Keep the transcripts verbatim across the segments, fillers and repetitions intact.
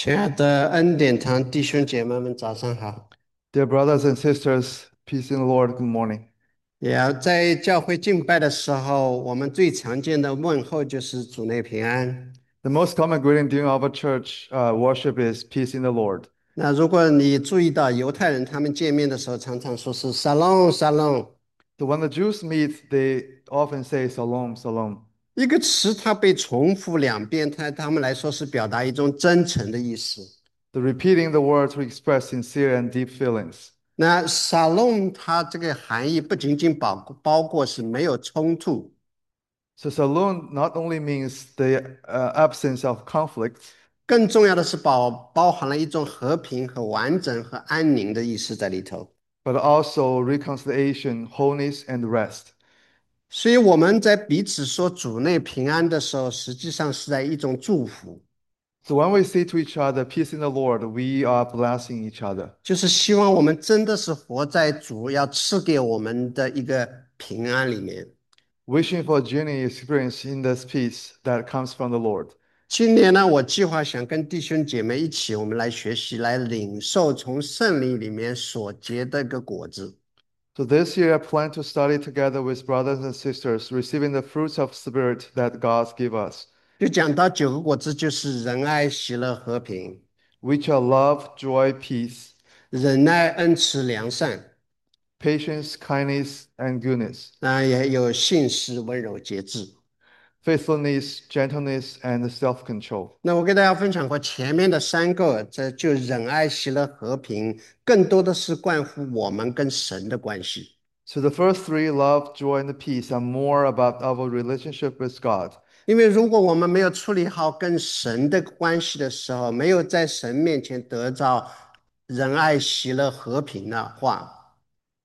亲爱的恩典堂弟兄姐妹们，早上好！ Dear brothers and sisters, peace in the Lord, good morning. 也要在教会敬拜的时候，我们最常见的问候就是主内平安。 The most common greeting during our church uh, worship is peace in the Lord. 那如果你注意到犹太人他们见面的时候，常常说是 Shalom Shalom， So when the Jews meet, they often say Shalom, Shalom. 一个词它被重复两遍，它他们来说是表达一种真诚的意思。 The repeating the words to express sincere and deep feelings. 那 Shalom 它这个含义不仅仅包包括是没有冲突， So Shalom not only means the uh, absence of conflict, 更重要的是包包含了一种和平和完整和安宁的意思在里头。 but also reconciliation, wholeness, and rest. 所以我们在彼此说主内平安的时候，实际上是在一种祝福， So when we say to each other, peace in the Lord, we are blessing each other, 就是希望我们真的是活在主要赐给我们的一个平安里面。 wishing for a genuine experience in this peace that comes from the Lord. 今年呢，我计划想跟弟兄姐妹一起，我们来学习，来领受从圣灵里面所结的一个果子。 So this year I plan to study together with brothers and sisters, receiving the fruits of Spirit that God give us, 就讲到九个果子，就是仁爱、喜乐、和平、 which are love, joy, peace, 忍耐、恩慈、良善， patience, kindness, and goodness, 那也有信实、温柔、节制。 faithfulness, gentleness, and self-control. 那我给大家分享过前面的三个，这就仁爱、喜乐、和平，更多的是关乎我们跟神的关系。 So the first three, love, joy, and peace, are more about our relationship with God. 因为如果我们没有处理好跟神的关系的时候，没有在神面前得到仁爱、喜乐、和平的话，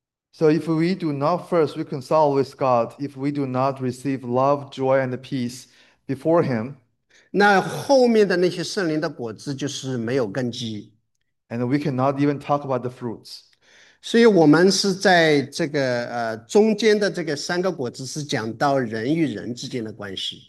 So if we do not first reconcile with God, if we do not receive love, joy, and peace before Him, 那后面的那些圣灵的果子就是没有根基。 and we cannot even talk about the fruits. 所以，我们是在这个呃中间的这个三个果子是讲到人与人之间的关系。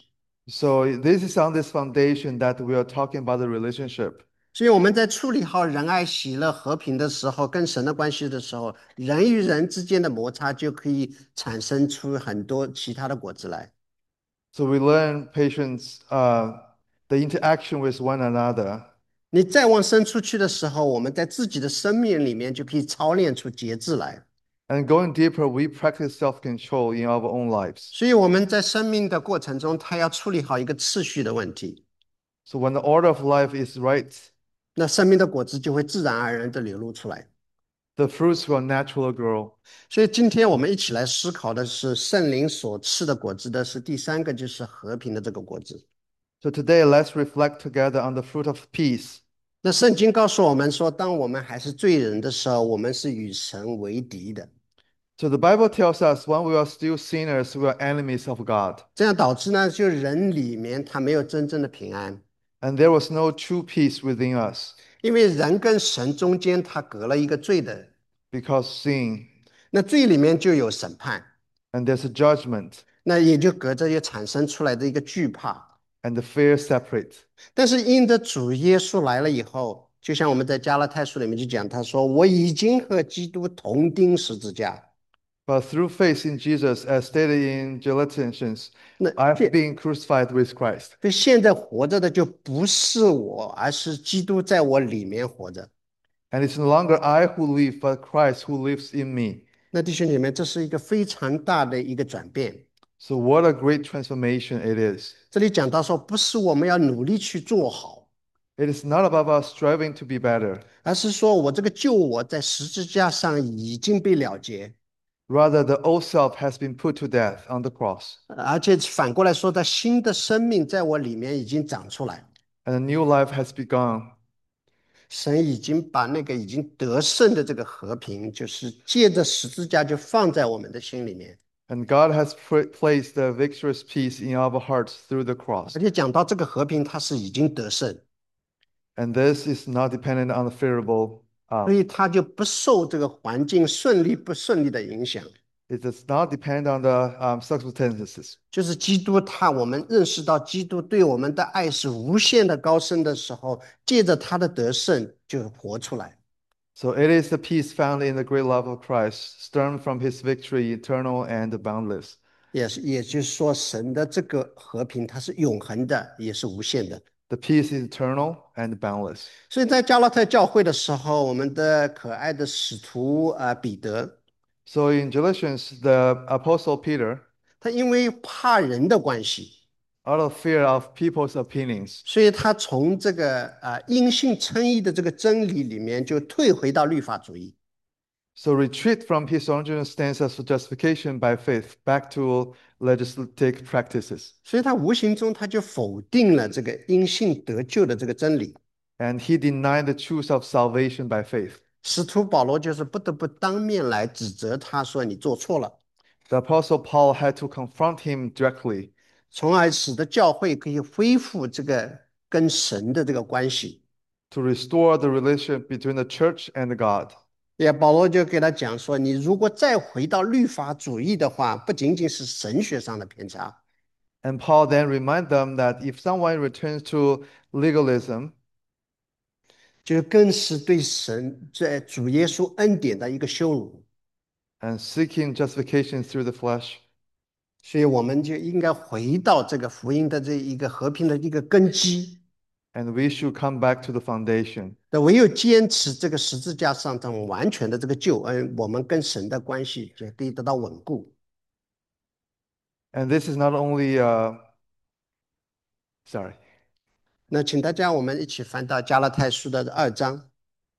So this is on this foundation that we are talking about the relationship. 所以我们在处理好仁爱、喜乐、和平的时候，跟神的关系的时候，人与人之间的摩擦就可以产生出很多其他的果子来。 So we learn patience, uh, the interaction with one another. 你再往深处去的时候，我们在自己的生命里面就可以操练出节制来。 And going deeper, we practice self-control in our own lives. 所以我们在生命的过程中，他要处理好一个次序的问题， So when the order of life is right, 那生命的果子就会自然而然的流露出来。 the fruits will naturally grow. 所以今天我们一起来思考的是圣灵所赐的果子的是第三个，就是和平的这个果子。 So today, let's reflect together on the fruit of peace. 那圣经告诉我们说，当我们还是罪人的时候，我们是与神为敌的， So the Bible tells us when we are still sinners, we are enemies of God. 这样导致呢，就人里面他没有真正的平安， And there was no true peace within us 因为人跟神中间他隔了一个罪的， because sin 那罪里面就有审判， and there's a judgment 那也就隔着也产生出来的一个惧怕。 and the fear separate. 但是因着主耶稣来了以后，就像我们在加拉太书里面就讲，他说我已经和基督同钉十字架。 But through faith in Jesus, as stated in Galatians, 那 I've 现 been crucified with Christ. 所以现在活着的就不是我，而是基督在我里面活着。 And it's no longer I who live, but Christ who lives in me. 那弟兄姐妹，这是一个非常大的一个转变。 So what a great transformation it is. 这里讲到说，不是我们要努力去做好， It is not about us striving to be better. 而是说我这个旧我在十字架上已经被了结， Rather, the old self has been put to death on the cross, 而且反过来说，的新的生命在我里面已经长出来。 and a new life has begun. 神已经把那个已经得胜的这个和平，就是借着十字架就放在我们的心里面。 And God has pr- placed the victorious peace in our hearts through the cross. 而且讲到这个和平，它是已经得胜， And this is not dependent on the favorable. Uh, 所以它就不受这个环境顺利不顺利的影响。 It does not depend on the um, circumstances. 就是基督他，我们认识到基督对我们的爱是无限的高深的时候，借着他的得胜就活出来。 So it is the peace found in the great love of Christ, stemmed from his victory, eternal and boundless. 也是，也就是说，神的这个和平它是永恒的，也是无限的。 The peace is eternal and boundless. 所以在加拉太教会的时候，我们的可爱的使徒啊、呃彼得， So in Galatians, the Apostle Peter, 他因为怕人的关系， out of fear of people's opinions, 所以他从这个啊、呃因信称义的这个真理里面就退回到律法主义。 so retreat from his original stance of justification by faith back to legislative practices. 所以他无形中他就否定了这个因信得救的这个真理。 And he denied the truth of salvation by faith. 使徒保罗就是不得不当面来指责他说你做错了， The Apostle Paul had to confront him directly 从而使得教会可以恢复这个跟神的这个关系。 to restore the relationship between the church and God. 也保罗就给他讲说，你如果再回到律法主义的话，不仅仅是神学上的偏差， And Paul then reminded them that if someone returns to legalism 就更是对神在主耶稣恩典的一个羞辱。 and seeking justification through the flesh, 所以我们就应该回到这个福音的这一个和平的一个根基。 and we should come back to the foundation. 那唯有坚持这个十字架上这种完全的这个救恩，我们跟神的关系就可以得到稳固。 And this is not only, uh, sorry, 那请大家我们一起翻到加拉太书的二章。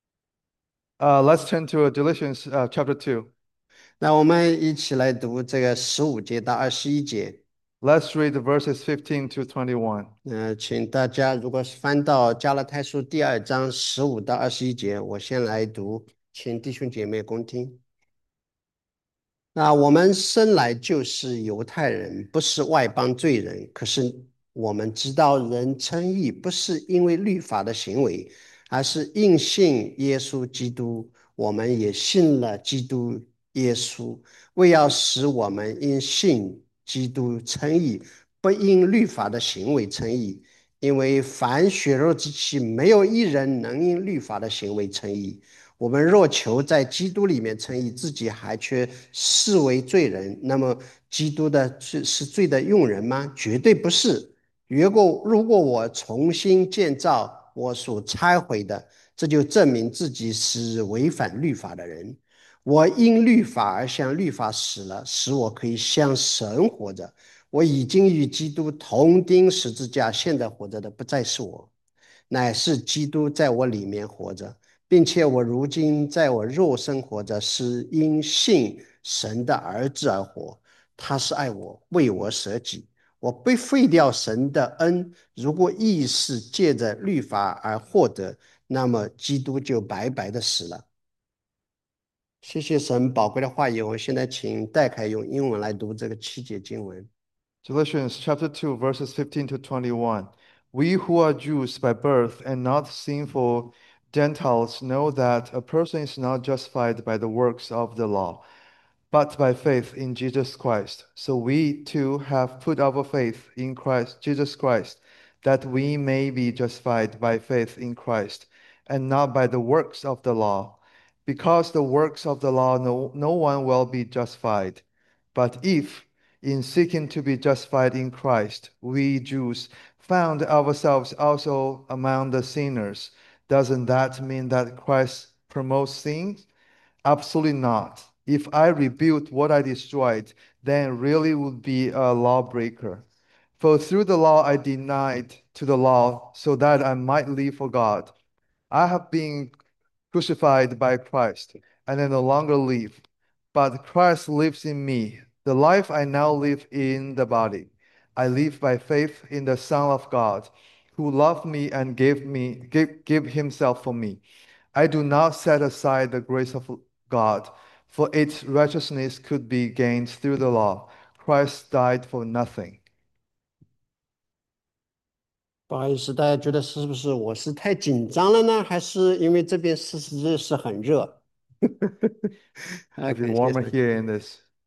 uh, let's turn to Galatians uh, chapter two. 那我们一起来读这个十五节到二十一节。 Let's read the verses fifteen to twenty-one. 呃，请大家如果是翻到加拉太书第二章十五到二十一节，我先来读，请弟兄姐妹共听。那我们生来就是犹太人，不是外邦罪人。可是我们知道，人称义不是因为律法的行为，而是因信耶稣基督。我们也信了基督耶稣，为要使我们因信基督称义，不因律法的行为称义。因为凡血肉之气，没有一人能因律法的行为称义。我们若求在基督里面称义，自己还却视为罪人，那么基督的是是罪的用人吗？绝对不是。如果如果我重新建造我所拆毁的，这就证明自己是违反律法的人。我因律法而向律法死了，使我可以向神活着。我已经与基督同钉十字架，现在活着的不再是我，乃是基督在我里面活着。并且我如今在我肉身活着，是因信神的儿子而活。他是爱我，为我舍己。我被废掉神的恩，如果义是借着律法而获得，那么基督就白白的死了。谢谢神宝贵的话语，我现在请戴凯用英文来读这个七节经文。 Galatians chapter two, verses fifteen to twenty-one. We who are Jews by birth and not sinful Gentiles know that a person is not justified by the works of the law, but by faith in Jesus Christ. So we too have put our faith in Christ, Jesus Christ, that we may be justified by faith in Christ, and not by the works of the law. Because the works of the law, no, no one will be justified. But if, in seeking to be justified in Christ, we Jews found ourselves also among the sinners, doesn't that mean that Christ promotes sin? Absolutely not. If I rebuilt what I destroyed, then really would be a lawbreaker. For through the law I denied to the law so that I might live for God. I have been crucified by Christ, and I no longer live, but Christ lives in me. The life I now live in the body, I live by faith in the Son of God, who loved me and gave me gave, gave himself for me. I do not set aside the grace of God, for its righteousness could be gained through the law. Christ died for nothing. 不好意思，大家觉得是不是我是太紧张了呢？还是因为这边事实是很热？啊， A bit 感谢 warmer 神。 here in this.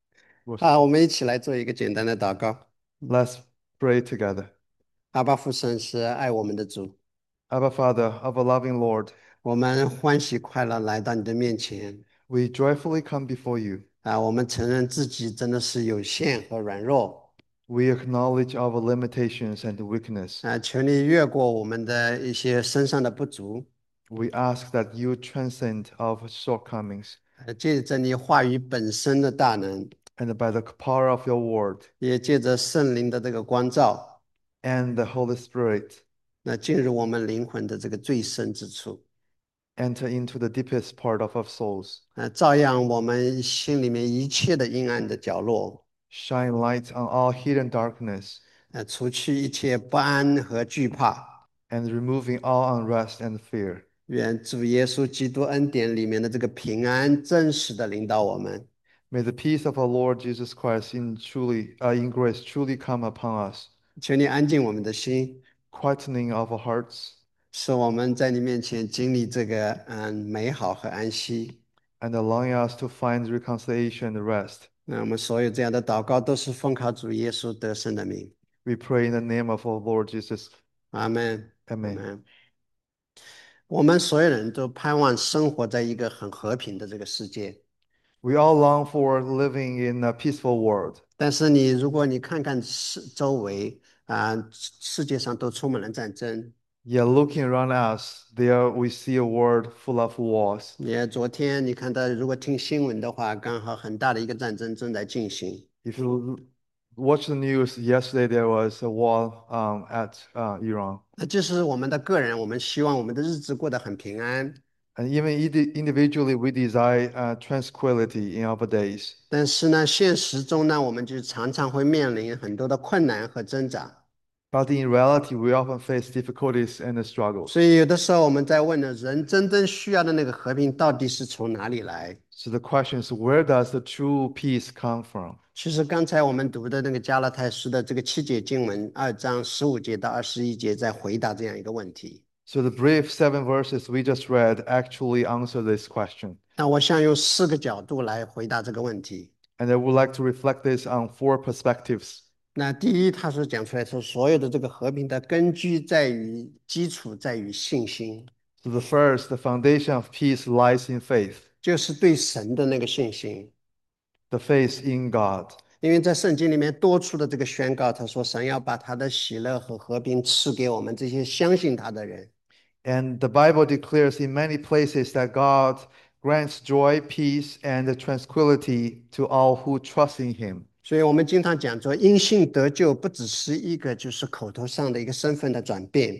Was- 好，我们一起来做一个简单的祷告。 Let's pray together. 阿爸父神是爱我们的主， Abba Father, of a loving Lord, 我们欢喜快乐来到你的面前。 we joyfully come before you. 啊，我们承认自己真的是有限和软弱。 We acknowledge our limitations and weakness. 啊，求你越过我们的一些身上的不足。 We ask that you transcend our shortcomings, 呃，借着你话语本身的大能， and by the power of your word 也借着圣灵的这个光照， and the Holy Spirit, 那进入我们灵魂的这个最深之处。 enter into the deepest part of our souls, 啊，照样我们心里面一切的阴暗的角落， shine light on all hidden darkness, 呃，除去一切不安和惧怕。 and removing all unrest and fear. 愿主耶稣基督恩典里面的这个平安真实的领导我们。 May the peace of our Lord Jesus Christ in truly, uh, in grace truly come upon us, 求你安静我们的心， quietening of our hearts, 使我们在你面前经历这个嗯美好和安息。 and allowing us to find reconciliation and rest. 那我们所有这样的祷告都是奉靠主耶稣得胜的名。 We pray in the name of our Lord Jesus. 阿门，阿 Amen. 门。我们所有人都盼望生活在一个很和平的这个世界， We all long for living in a peaceful world. 但是你如果你看看世周围啊，世界上都充满了战争。 Yet looking around us, there we see a world full of wars. 也昨天你看到，如果听新闻的话，刚好很大的一个战争正在进行。 If you watch the news, yesterday there was a war um, at uh, Iran. 那就是我们的个人，我们希望我们的日子过得很平安， And even indi- individually, we desire uh, tranquility in our days. 但是呢，现实中呢，我们就常常会面临很多的困难和挣扎。 But in reality, we often face difficulties and 所 struggles. 以有的时候我们在问呢，人真正需要的那个和平到底是从哪里来？ So the question is, where does the true peace come from? 其实刚才我们读的那个加拉太书的这个七节经文，二章十五节到二十一节，在回答这样一个问题。 So the brief seven verses we just read actually answer this question. 那我想用四个角度来回答这个问题。 And I would like to reflect this on four perspectives. 那第一，他所讲出来说，所有的这个和平的根基在于基础在于信心， So the first, the foundation of peace lies in faith, 就是对神的那个信心。 the faith in God. 因为在圣经里面多处的这个宣告，他说神要把他的喜乐和和平赐给我们这些相信他的人。 And the Bible declares in many places that God grants joy, peace, and tranquility to all who trust in Him. 所以我们经常讲说，因信得救不只是一个就是口头上的一个身份的转变，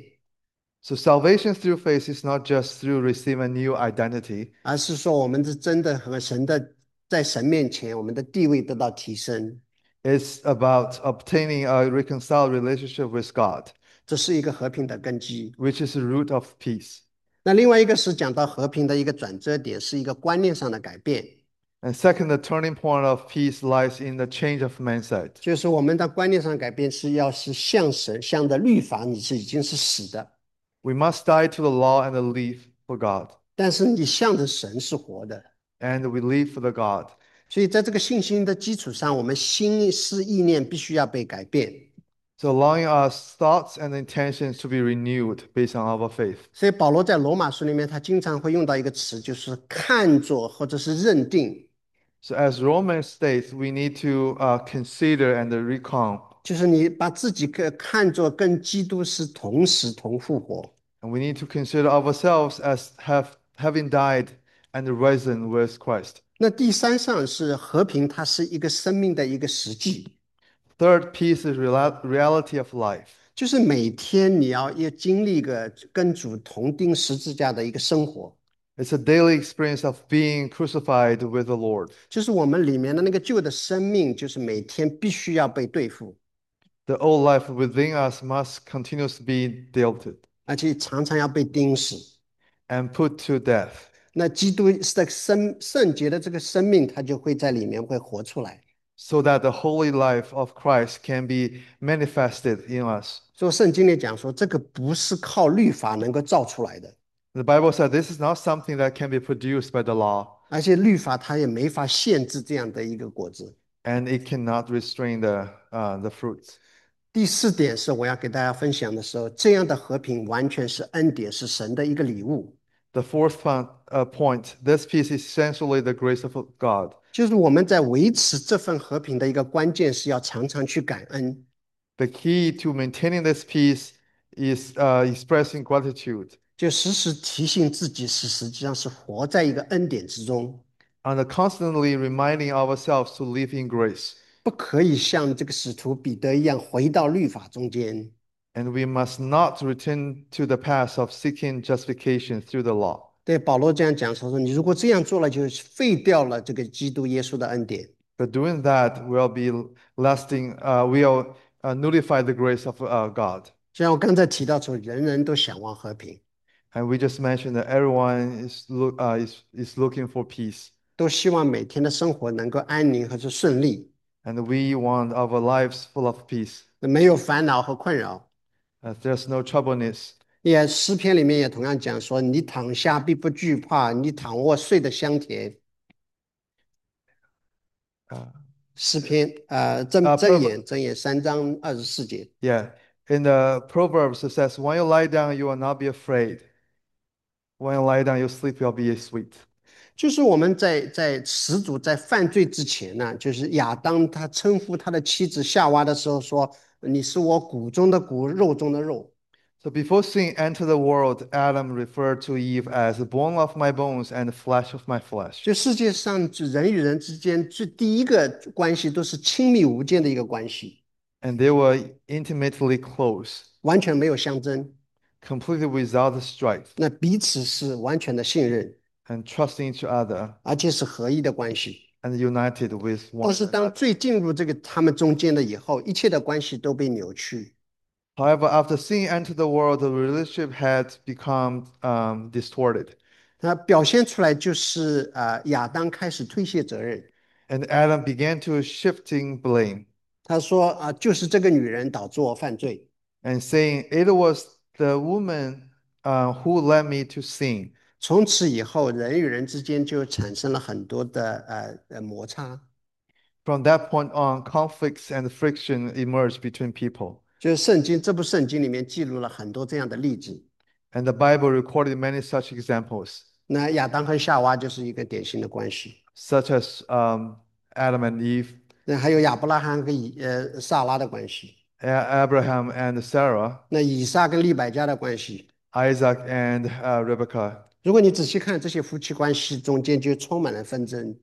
So salvation through faith is not just through receiving a new identity, 而是说我们是真的和神的在神面前，我们的地位得到提升， it's about obtaining a reconciled relationship with God, 这是一个和平的根基。 which is the root of peace. 那另外一个是讲到和平的一个转折点，是一个观念上的改变， And second, the turning point of peace lies in the change of mindset. 就是我们的观念上改变是要是向神向着律法，你是已经是死的， We must die to the law and live for God. 但是你向着神是活的。 And we live for the God. 所以在这个信心的基础上，我们心思意念必须要被改变。 So allowing us thoughts and intentions to be renewed based on our faith. 所以保罗在罗马书里面，他经常会用到一个词，就是看作或者是认定， So as Romans states, we need to uh, consider and recount, 就是你把自己个看作跟基督是同时同复活。 and we need to consider ourselves as have having died and risen with Christ. 那第三项是和平，它是一个生命的一个实际， Third piece is real- reality of life. 就是每天你要要经历一个跟主同钉十字架的一个生活， It's a daily experience of being crucified with the Lord. 就是我们里面的那个旧的生命，就是每天必须要被对付， The old life within us must continuously be dealt with 而且常常要被钉死。 and put to death, 那基督的生圣洁的这个生命，它就会在里面会活出来。 so that the holy life of Christ can be manifested in us. 所以圣经里讲说，这个不是靠律法能够造出来的， The Bible said this is not something that can be produced by the law, 而且律法它也没法限制这样的一个果子。 and it cannot restrain the uh, the fruits. 第四点是我要给大家分享的时候，这样的和平完全是恩典，是神的一个礼物。 The fourth point, uh, point, this peace is essentially the grace of God. 就是我们在维持这份和平的一个关键是要常常去感恩， The key to maintaining this peace is uh, expressing gratitude 就时时提醒自己是实际上是活在一个恩典之中， and constantly reminding ourselves to live in grace. 不可以像这个使徒彼得一样回到律法中间。 And we must not return to the path of seeking justification through the law. 对保罗这样讲说说，你如果这样做了，就废掉了这个基督耶稣的恩典。 But doing that will be lasting, uh, will uh, nullify the grace of uh, God. 就像我刚才提到说，人人都想望和平， And we just mentioned that everyone is, look, uh, is, is looking for peace. 都希望每天的生活能够安宁和是顺利， And we want our lives full of peace. 没有烦恼和困扰。 Uh, there's no troubleness. 也诗篇里面也同样讲说：“你躺下必不惧怕，你躺卧睡得香甜。” Uh, 诗篇呃箴 uh, 箴 Prov- 言箴言三章二十四节， yeah, in the Proverbs it says, "When you lie down, you will not be afraid. When you lie down, your sleep will be sweet." 就是我们在在始祖在犯罪之前呢，就是亚当他称呼他的妻子夏娃的时候说：“你是我骨中的骨，肉中的肉。” So before sin entered the world, Adam referred to Eve as bone of my bones and flesh of my flesh. 就世界上人与人之间最第一个关系都是亲密无间的一个关系， And they were intimately close, 完全没有相争， completely without strife, 那彼此是完全的信任， and trusting each other 而且是合一的关系。 and united with 但 one 是当 another. 罪进入这个他们中间了以后，一切的关系都被扭曲。 However, after sin entered the world, the relationship had become um, distorted, 那表现出来就是啊、呃亚当开始推卸责任， and Adam began to shifting blame 他说啊、就是这个女人导致我犯罪。 and saying, "It was the woman uh, who led me to sin." 从此以后，人与人之间就产生了很多的呃呃摩擦。 From that point on, conflicts and friction emerged between people. 就是圣经这部圣经里面记录了很多这样的例子。 And the Bible recorded many such examples, 那亚当和夏娃就是一个典型的关系。 such as um, Adam and Eve, 那还有亚伯拉罕和以呃撒拉的关系， A- Abraham and Sarah, 那以撒跟利百加的关系。 Isaac and uh, Rebekah, 如果你仔细看这些夫妻关系中间就充满了纷争。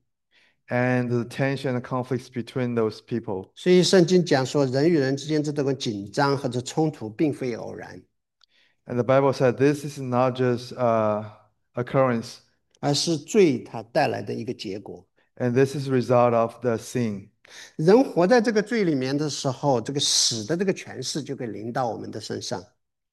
and the tension and conflicts between those people. 所以圣经讲说，人与人之间这种紧张或者冲突，并非偶然， And the Bible said this is not just uh, occurrence, 而是罪它带来的一个结果。 and this is a result of the sin. 人活在这个罪里面的时候，这个死的这个权势就会临到我们的身上。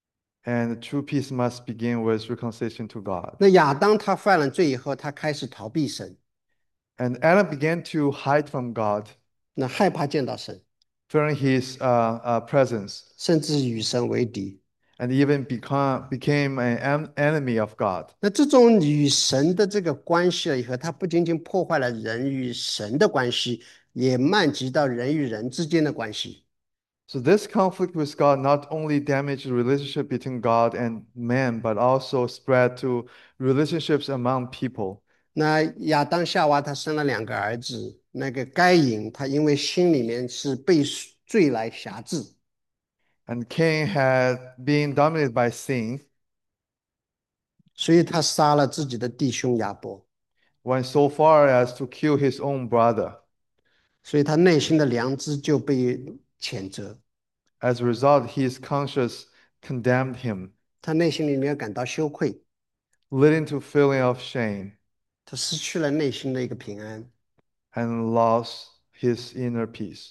And true peace must begin with reconciliation to God. 那亚当他犯了罪以后，他开始逃避神， And Adam began to hide from God, 那害怕见到神， fearing his uh, uh, presence, 甚至与神为敌。 and even become, became an en- enemy of God. 那这种与神的这个关系了以后，它不仅仅破坏了人与神的关系，也漫及到人与人之间的关系。 So this conflict with God not only damaged the relationship between God and man, but also spread to relationships among people. 那亚当夏娃他生了两个儿子，那个该隐他因为心里面是被罪来辖制， And Cain had been dominated by sin, 所以他杀了自己的弟兄亚伯， went so far as to kill his own brother. 所以他内心的良知就被谴责， As a result, his conscience condemned him, 他内心里面感到羞愧， leading to feeling of shame 他失去了内心的一个平安。 and lost his inner peace.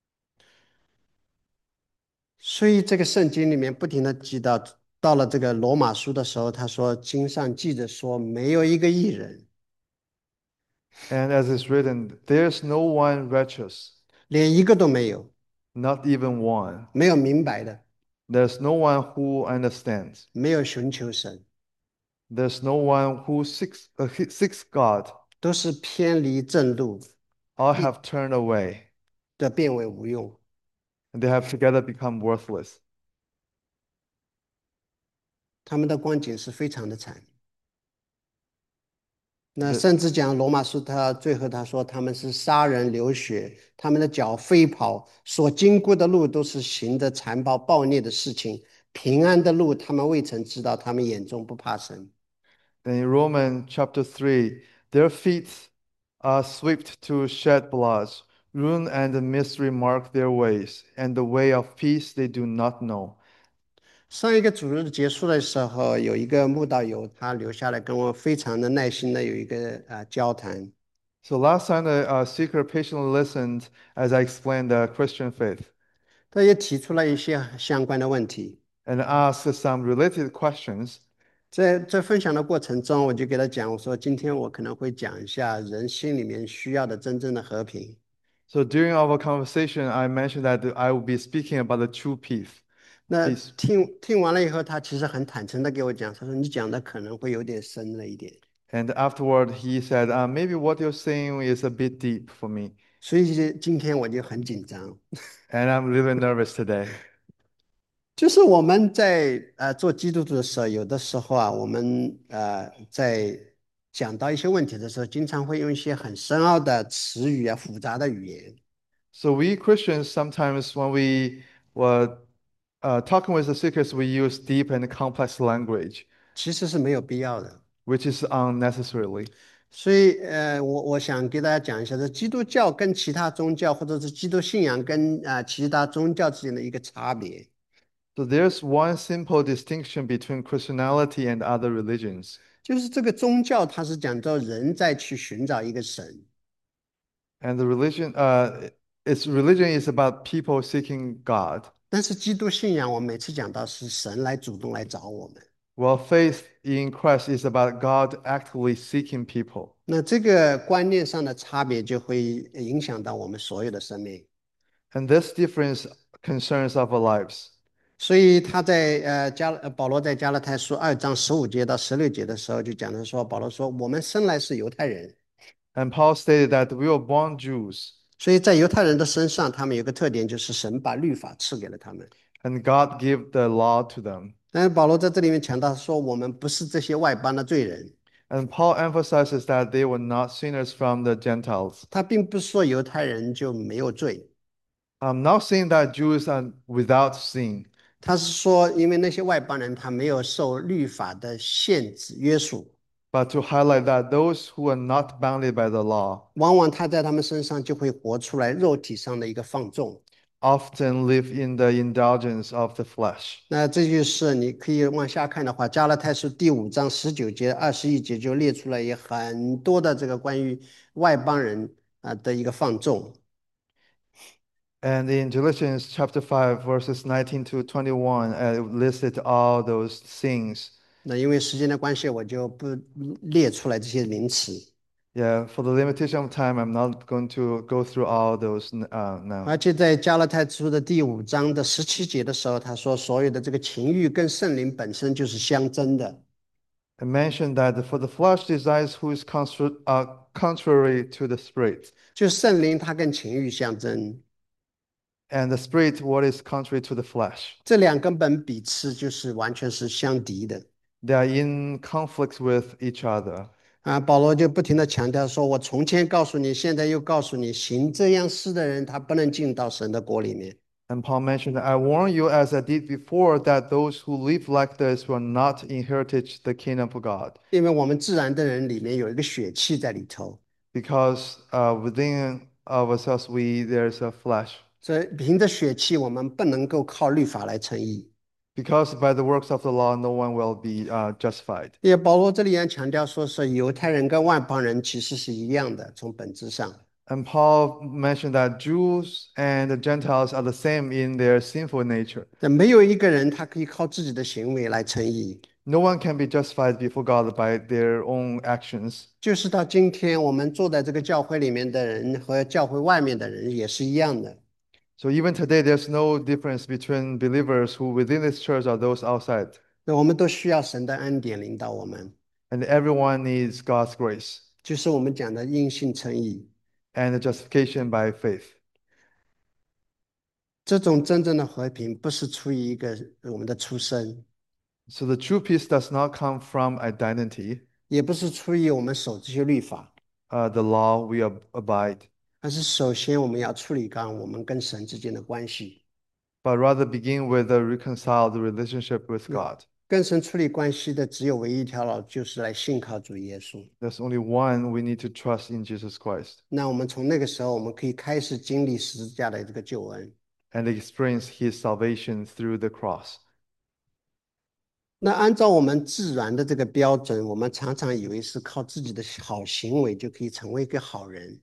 所以这个圣经里面不停的提到，到了这个罗马书的时候，他说经上记着说，没有一个义人， And as is written, there's no one righteous, 连一个都没有， not even one. 没有明白的， There's no one who understands. 没有寻求神， There's no one who seeks, uh, seeks God. 都是偏离正路， all have turned away, 的变为无用。 and they have together become worthless. 他们的光景是非常的惨。那 The, 甚至讲罗马书，他最后他说他们是杀人流血，他们的脚飞跑，所经过的路都是行的残暴暴虐的事情，平安的路他们未曾知道，他们眼中不怕神。 in Romans chapter three, their feet are swift to shed blood, ruin and misery mark their ways, and the way of peace they do not know. 上一个主日结束的时候，有一个慕道友，他留下来跟我非常的耐心的有一个呃交谈， So last time the uh, seeker patiently listened as I explained the Christian faith 他也提出了一些相关的问题。 and asked some related questions. 在在分享的过程中，我就给他讲，我说今天我可能会讲一下人心里面需要的真正的和平。 So during our conversation, I mentioned that I will be speaking about the true peace. 那 Peace. 听听完了以后，他其实很坦诚的给我讲，他说你讲的可能会有点深了一点， And afterward, he said, uh, maybe what you're saying is a bit deep for me. 所以今天我就很紧张。 And I'm a little nervous today. 就是我们在呃做基督徒的时候，有的时候啊，我们呃在讲到一些问题的时候，经常会用一些很深奥的词语啊、复杂的语言。 So we Christians sometimes when we were uh, talking with the seekers, we use deep and complex language, 其实是没有必要的。 which is unnecessarily. 所以，呃，我我想给大家讲一下，这基督教跟其他宗教，或者是基督信仰跟啊、呃其他宗教之间的一个差别， So there's one simple distinction between Christianity and other religions. 就是这个宗教它是讲到人在去寻找一个神， And the religion, uh, its religion is about people seeking God. 但是基督信仰，我每次讲到是神来主动来找我们， While faith in Christ is about God actively seeking people. 那这个观念上的差别就会影响到我们所有的生命。 And this difference concerns our lives. 所以他在呃加呃保罗在加拉太书二章十五节到十六节的时候就讲的说，保罗说我们生来是犹太人。 And Paul stated that we were born Jews, 所以在犹太人的身上，他们有个特点，就是神把律法赐给了他们。 and God gave the law to them. 但是保罗在这里面强调说，我们不是这些外邦的罪人。 And Paul emphasizes that they were not sinners from the Gentiles. 他并不是说犹太人就没有罪， I'm not saying that Jews are without sin, 他是说，因为那些外邦人他没有受律法的限制约束， but to highlight that those who are not bounded by the law 往往他在他们身上就会活出来肉体上的一个放纵。 often live in the indulgence of the flesh. 那这就是你可以往下看的话，《加拉太书》第五章十九节、二十一节就列出来也很多的这个关于外邦人啊的一个放纵。 And in Galatians chapter five, verses nineteen to twenty-one, uh, it listed all those things. 那因为时间的关系，我就不列出来这些名词。 Yeah, for the limitation of time, I'm not going to go through all those uh, now. 而且在加拉太书的第五章的十七节的时候，他说所有的这个情欲跟圣灵本身就是相争的， I mentioned that for the flesh desires who is contra uh, contrary to the spirit, 就圣灵它跟情欲相争， and the spirit what is contrary to the flesh. 这两根本彼此就是完全是相敌的。 They are in conflict with each other. 啊，保罗就不停的强调说：“我从前告诉你，现在又告诉你，行这样事的人，他不能进到神的国里面。” And Paul mentioned, I warn you as I did before, that those who live like this will not inherit the kingdom of God. 因为我们自然的人里面有一个血气在里头， Because uh, within of ourselves, we there's a flesh. 所以凭着血气，我们不能够靠律法来称义。 Because by the works of the law, no one will be uh, justified. 也保罗这里也强调说，是犹太人跟外邦人其实是一样的，从本质上。 And Paul mentioned that Jews and the Gentiles are the same in their sinful nature. 那没有一个人他可以靠自己的行为来称义。 No one can be justified before God by their own actions. 就是到今天，我们坐在这个教会里面的人和教会外面的人也是一样的。 So even today, there's no difference between believers who within this church or those outside. 那我们都需要神的恩典领导我们， And everyone needs God's grace. 就是我们讲的因信称义。 and justification by faith. 这种真正的和平不是出于一个我们的出身， So the true peace does not come from identity, 也不是出于我们守这些律法， uh, the law we ab- abide, 而是首先我们要处理刚我们跟神之间的关系。 but rather begin with a reconciled relationship with 那 God. 跟神处理关系的只有唯一一条路，就是来信靠主耶稣。 There's only one we need to trust in Jesus Christ 那我们从那个时候，我们可以开始经历十字架的这个救恩。 and experience his salvation through the cross. 那按照我们自然的这个标准，我们常常以为是靠自己的好行为就可以成为一个好人。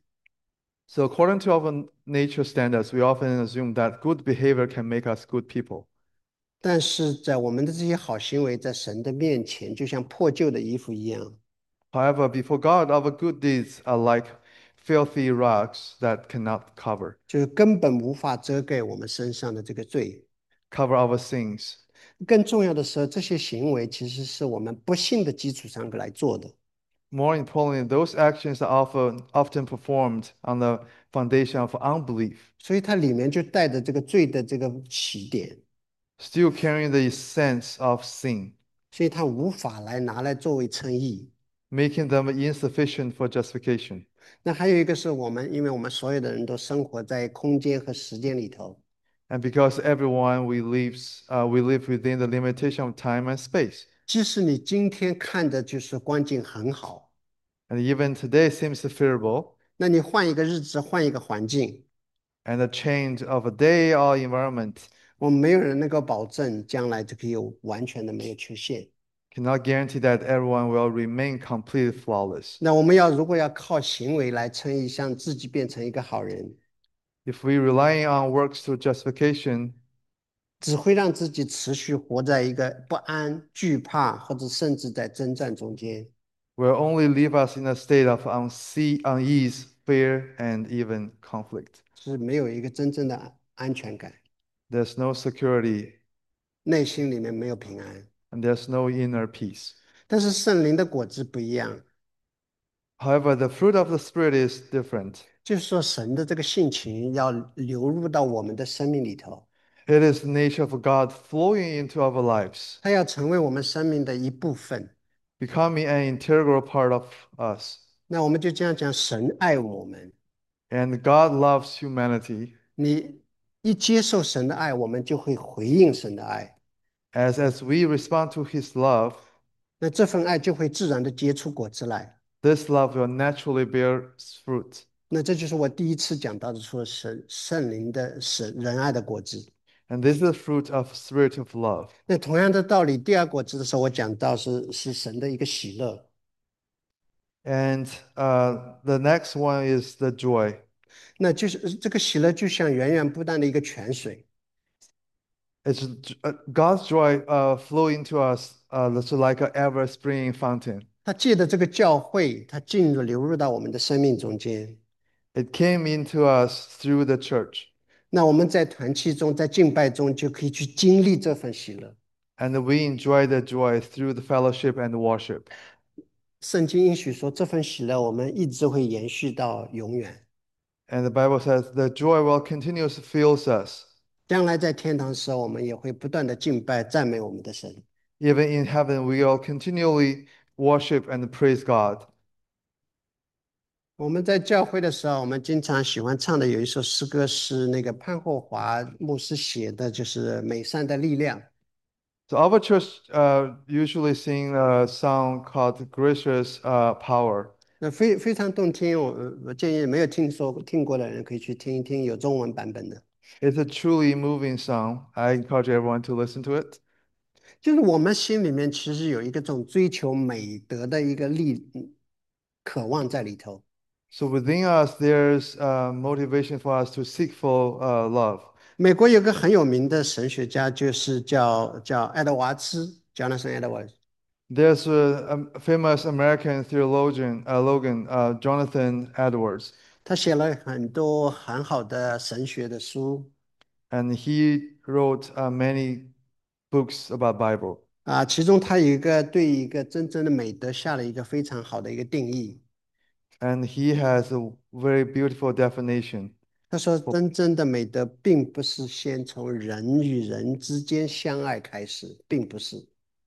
So according to our nature standards, we often assume that good behavior can make us good people. 但是在我们的这些好行为，在神的面前，就像破旧的衣服一样， However, before God, our good deeds are like filthy rags that cannot cover, 就是根本无法遮盖我们身上的这个罪。 cover our sins. 更重要的是，这些行为其实是我们不信的基础上来做的， More importantly, those actions are often, often performed on the foundation of unbelief, 所以它里面就带着这个罪的这个起点， still carrying the sense of sin, 所以它无法来拿来作为称义。 making them insufficient for justification. 那还有一个是我们，因为我们所有的人都生活在空间和时间里头， And because everyone we lives, uh, we live within the limitation of time and space. 即使你今天看的就是光景很好， And even today seems favorable, 那你换一个日子，换一个环境， and the change of a day or environment 我们没有人能够保证将来就可以有完全的没有缺陷。 cannot guarantee that everyone will remain completely flawless. 那我们要如果要靠行为来称义，让自己变成一个好人， If we rely on works to justification, 只会让自己持续活在一个不安、惧怕，或者甚至在征战中间， will only leave us in a state of unse- unease, fear, and even conflict. 是没有一个真正的安全感， There's no security 内心里面没有平安。 and there's no inner peace. 但是圣灵的果子不一样， However, the fruit of the Spirit is different. 就是说神的这个性情要流入到我们的生命里头， It is the nature of God flowing into our lives, 它要成为我们生命的一部分。 becoming an integral part of us. 那我们就这样讲，神爱我们， And God loves humanity, 你一接受神的爱，我们就会回应神的爱， as as we respond to His love, 那这份爱就会自然的结出果子来。 this love will naturally bear fruit. 那这就是我第一次讲到的，说神圣灵的神仁爱的果子。 And this is the fruit of spirit of love. 那同样的道理，第二果子的时候，我讲到是是神的一个喜乐。 And uh, the next one is the joy. 那就是这个喜乐就像源源不断的一个泉水， It's uh, God's joy uh, flow into us uh, it's like an ever springing fountain. 它借着这个教会，它进入流入到我们的生命中间。 It came into us through the church. 那我们在团契中，在敬拜中，就可以去经历这份喜乐。 And we enjoy the joy through the fellowship and worship. 圣经应许说，这份喜乐我们一直会延续到永远。 And the Bible says the joy will continuously fills us. 将来在天堂的时候，我们也会不断的敬拜、赞美我们的神。 Even in heaven, we will continually worship and praise God. 我们在教会的时候，我们经常喜欢唱的有一首诗歌是那个潘霍华牧师写的，就是《美善的力量》。 So our church uh, usually sing a song called Gracious uh, Power. 那非非常动听，我我建议没有听说听过的人可以去听一听，有中文版本的。 It's a truly moving song. I encourage everyone to listen to it. 就是我们心里面其实有一个这种追求美德的一个力渴望在里头。 So within us, there's uh, motivation for us to seek for uh, love. 美国有个很有名的神学家，就是叫叫爱德华兹 （Jonathan Edwards）， There's a, a famous American theologian, uh, Logan, uh, Jonathan Edwards, 他写了很多很好的神学的书 and he wrote uh, many books about Bible. 啊，其中他有一个对一个真正的美德下了一个非常好的一个定义。 And he has a very beautiful definition. 他说， For, 真正的美德并不是先从人与人之间相爱开始，并不是，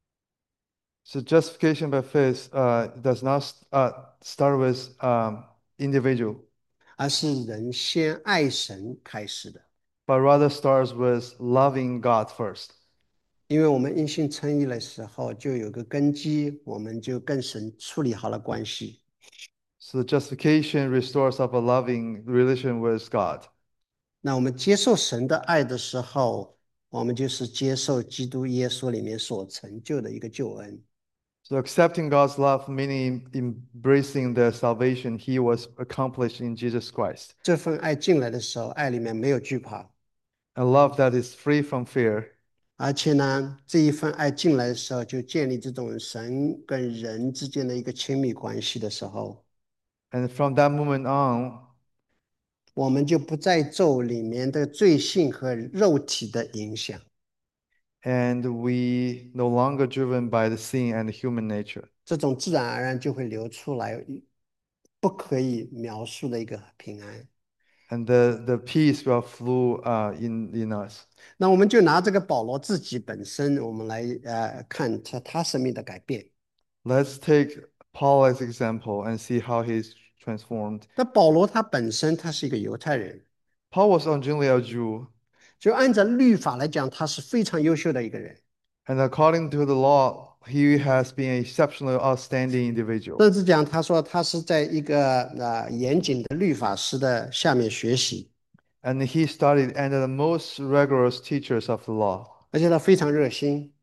so justification by faith uh, does not uh, start with um, individual, 而是人先爱神开始的。 but rather starts with loving God first. 因为我们因信称义的时候，就有个根基，我们就跟神处理好了关系。 So justification restores up a loving relation with God. 那我们接受神的爱的时候，我们就是接受基督耶稣里面所成就的一个救恩。 So accepting God's love, meaning embracing the salvation He was accomplished in Jesus Christ, 这份爱进来的时候，爱里面没有惧怕， a love that is free from fear. 而且呢，这一份爱进来的时候，就建立这种神跟人之间的一个亲密关系的时候， And from that moment on, 我们就不再受里面的罪性和肉体的影响。 and we no longer driven by the sin and human nature. 这种自然而然就会流出来，不可以描述的一个平安。 And the, the peace will flow uh, in, in us. 那我们就拿这个保罗自己本身，我们来呃看他他生命的改变。 Let's take Paul as example and see how he's transformed. 那保罗他本身他是一个犹太人， Paul was originally a Jew, 就按照律法来讲，他是非常优秀的一个人。 and according to the law, he has been an exceptionally outstanding individual. 甚至讲，他说他是在一个呃严谨的律法师的下面学习， And he studied under the most rigorous teachers of the law. 而且他非常热心，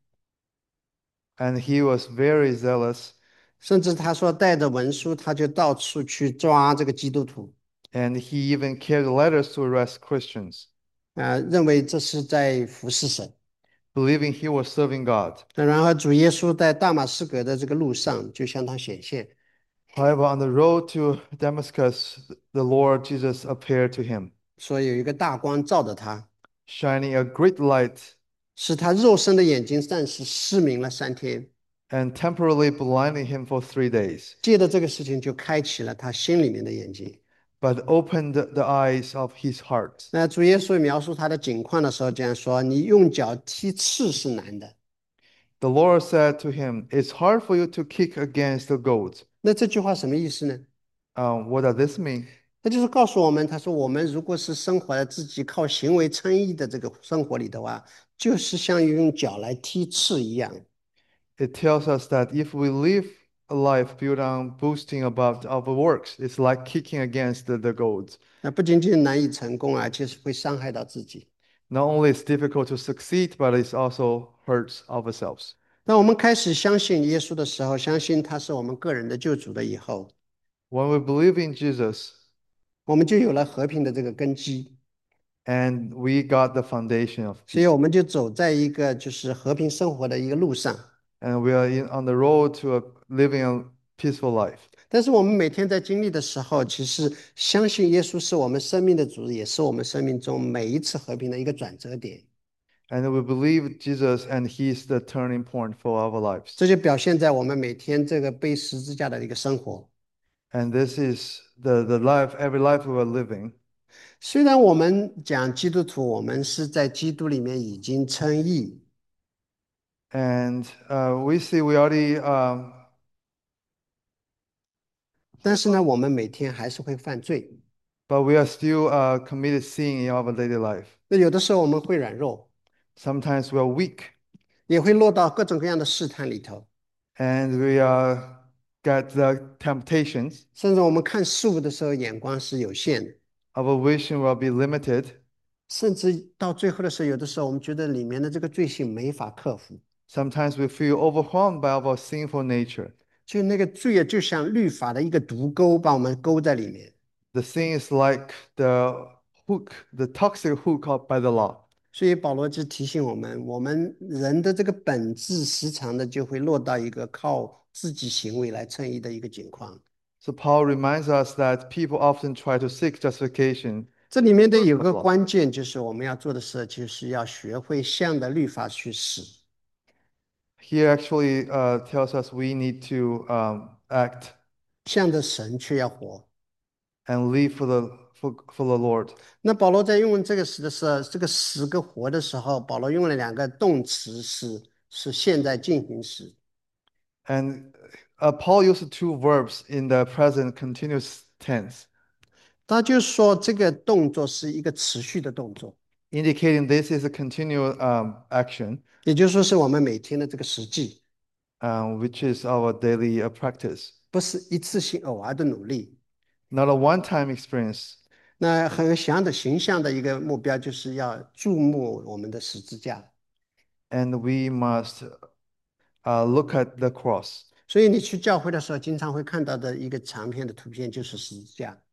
And he was very zealous, 甚至他说带着文书，他就到处去抓这个基督徒， and he even carried letters to arrest Christians, 啊、认为这是在服侍神。 believing he was serving God. 那然后主耶稣在大马士革的这个路上就向他显现， However, on the road to Damascus, the Lord Jesus appeared to him, 说有一个大光照着他， shining a great light 使他肉身的眼睛暂时失明了三天。 and temporarily blinding him for three days, 借着这个事情，就开启了他心里面的眼睛。 but opened the eyes of his heart. 那主耶稣描述他的境况的时候，这样说：“你用脚踢刺是难的。” The Lord said to him, "It's hard for you to kick against the goads." 那这句话什么意思呢？ Um, what does this mean? 那就是告诉我们，他说我们如果是生活在自己靠行为称义的这个生活里的话，就是像用脚来踢刺一样。 It tells us that if we live a life built on boasting about our works, it's like kicking against the, the goads. 那不仅仅难以成功，而且是会伤害到自己。 Not only it's difficult to succeed, but it also hurts ourselves. 当我们开始相信耶稣的时候，相信他是我们个人的救主的以后， When we believe in Jesus 我们就有了和平的这个根基， and we got the foundation of 所以 peace, 我们就走在一个就是和平生活的一个路上。 and we are in, on the road to a, living a peaceful life. 但是我们每天在经历的时候，其实相信耶稣是我们生命的主，也是我们生命中每一次和平的一个转折点。 And we believe Jesus, and He's the turning point for our lives. 这就表现在我们每天这个背十字架的一个生活。 And this is the, the life, every life we are living. 虽然我们讲基督徒，我们是在基督里面已经称义， And uh, we see we already, um, 但是呢，我们每天还是会犯罪。 but we are still uh, committed sin in our daily life. 那有的时候我们会软弱， Sometimes we are weak, 也会落到各种各样的试探里头， and we uh, get the temptations. 甚至我们看事物的时候眼光是有限的， Our vision will be limited. 甚至到最后的时候，有的时候我们觉得里面的这个罪性没法克服。 Sometimes we feel overwhelmed by our sinful nature. 就那个罪啊，就像律法的一个毒钩，把我们勾在里面。 The sin is like the hook, the toxic hook up by the law. 所以保罗就提醒我们，我们人的这个本质时常的就会落到一个靠自己行为来称义的一个境况。 So Paul reminds us that people often try to seek justification 这里面的 by 有 the 个 law. 关键，就是我们要做的事，就是要学会向着律法去使。 Here actually uh, tells us we need to um, act 向着神却要活。 and live for the for, for the Lord. 那保罗在用这个词的时候，这个十个活的时候，保罗用了两个动词是是现在进行时。 And uh, Paul used two verbs in the present continuous tense, 他就说这个动作是一个持续的动作， indicating this is a continual um, action, 也就是说是我们每天的这个实际， um, which is our daily uh, practice, 不是一次性偶尔的努力。 not a one-time experience. 那很想的形象的一个目标，就是要注目我们的十字架。 And we must uh, look at the cross. 所以你去教会的时候，经常会看到的一个长篇的图片就是十字架。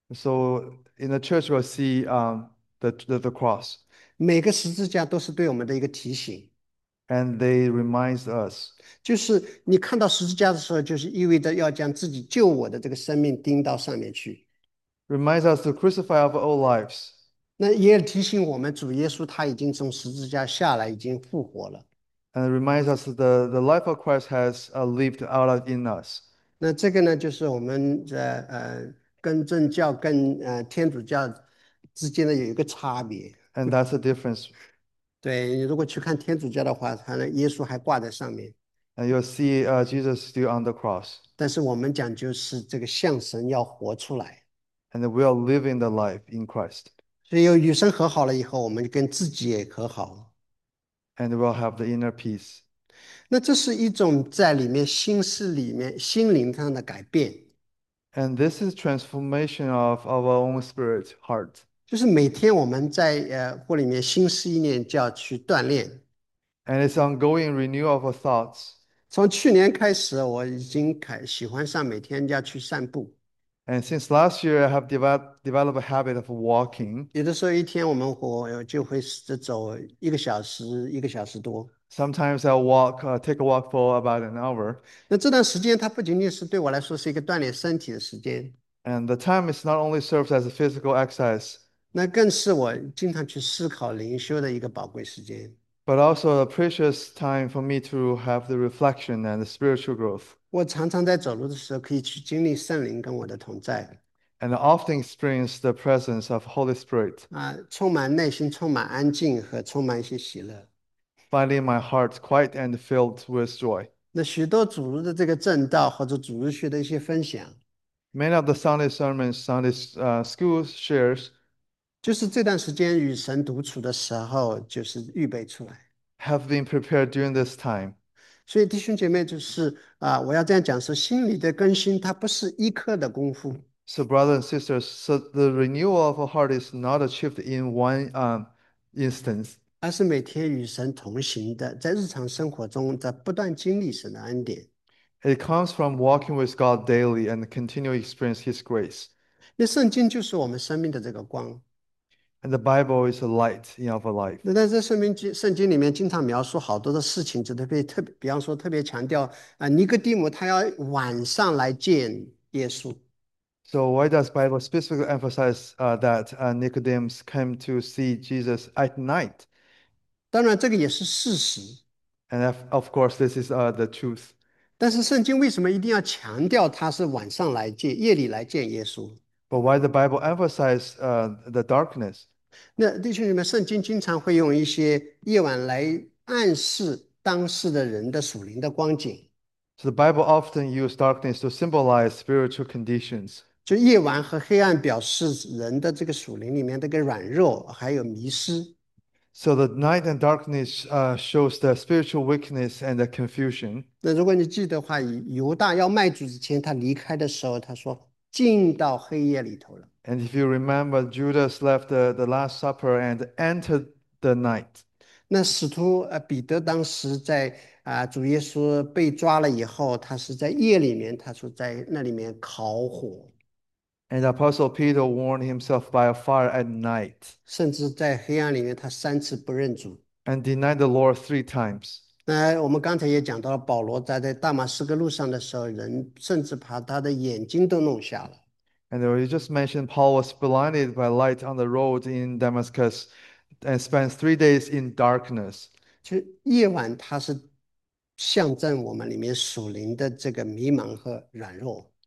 So in the church, we'll see um, the, the the cross, 每个十字架都是对我们的一个提醒， and they reminds us, 就是你看到十字架的时候，就是意味着要将自己救我的这个生命钉到上面去。 reminds us to crucify our old lives, 那也提醒我们，主耶稣他已经从十字架下来，已经复活了。 and reminds us that the the life of Christ has uh, lived out of- in us. 那这个呢，就是我们在呃跟正教跟呃天主教之间的有一个差别。 And that's the difference. 对，你如果去看天主教的话，他呢耶稣还挂在上面， And you'll see uh, Jesus still on the cross. 但是我们讲究是这个向神要活出来。 And we are living the life in Christ. 所以有与神和好了以后，我们跟自己也和好。 And we'll have the inner peace. 那这是一种在里面心思里面心灵上的改变， And this is transformation of our own spirit, heart. 就是每天我们在呃或里面心思意念就要去锻炼。 And it's ongoing renewal of our thoughts. 从去年开始，我已经开喜欢上每天要去散步。 And since last year, I have developed developed a habit of walking. 有的时候一天我们我就会是走一个小时，一个小时多。 Sometimes I'll walk, uh, take a walk for about an hour. 那这段时间，它不仅仅是对我来说是一个锻炼身体的时间， And the time is not only serves as a physical exercise, 那更是我经常去思考灵修的一个宝贵时间。 but also a precious time for me to have the reflection and the spiritual growth. 我常常在走路的时候，可以去经历圣灵跟我的同在 And I often experience the presence of Holy Spirit, 啊，充满内心，充满安静和充满一些喜乐。 finding my heart quiet and filled with joy. 那许多主日的这个正道或者主日学的一些分享， Many of the Sunday sermons, Sunday uh, school shares 就是这段时间与神独处的时候，就是预备出来。 have been prepared during this time. 所以弟兄姐妹，就是啊，我要这样讲说，心理的更新它不是一刻的功夫， So, brothers and sisters, so the renewal of a heart is not achieved in one um, instance, 而是每天与神同行的，在日常生活中在不断经历神的恩典。 it comes from walking with God daily and continue to experience His grace. 那圣经就是我们生命的这个光。 And the Bible is a light in our life. 那在这圣经经圣经里面，经常描述好多的事情，就特别特别，比方说特别强调啊，尼哥底母他要晚上来见耶稣。 So, why does Bible specifically emphasize uh, that uh, Nicodemus came to see Jesus at night? 当然，这个也是事实。 And of, of course, this is uh, the truth. 但是圣经为什么一定要强调他是晚上来见、夜里来见耶稣？ But why the Bible emphasize uh, the darkness? 那弟兄姊妹，圣经经常会用一些夜晚来暗示当时的人的属灵的光景， So the Bible often use darkness to symbolize spiritual conditions. 就夜晚和黑暗表示人的这个属灵里面这个软弱，还有迷失。 So the night and darkness uh, shows the spiritual weakness and the confusion. 那如果你记得话，犹大要卖主之前，他离开的时候，他说进到黑夜里头了。 And if you remember, Judas left the, the Last Supper and entered the night. 那使徒呃彼得当时在啊、主耶稣被抓了以后，他是在夜里面，他说在那里面烤火， And Apostle Peter warned himself by a fire at night 甚至在黑暗里面，他三次不认主。 and denied the Lord three times. 那我们刚才也讲到了，保罗在在大马士革路上的时候，人甚至把他的眼睛都弄瞎了。 And we just mentioned Paul was blinded by light on the road in Damascus and spent three days in darkness. 就夜晚，它是象征我们里面属灵的这个迷茫和软弱。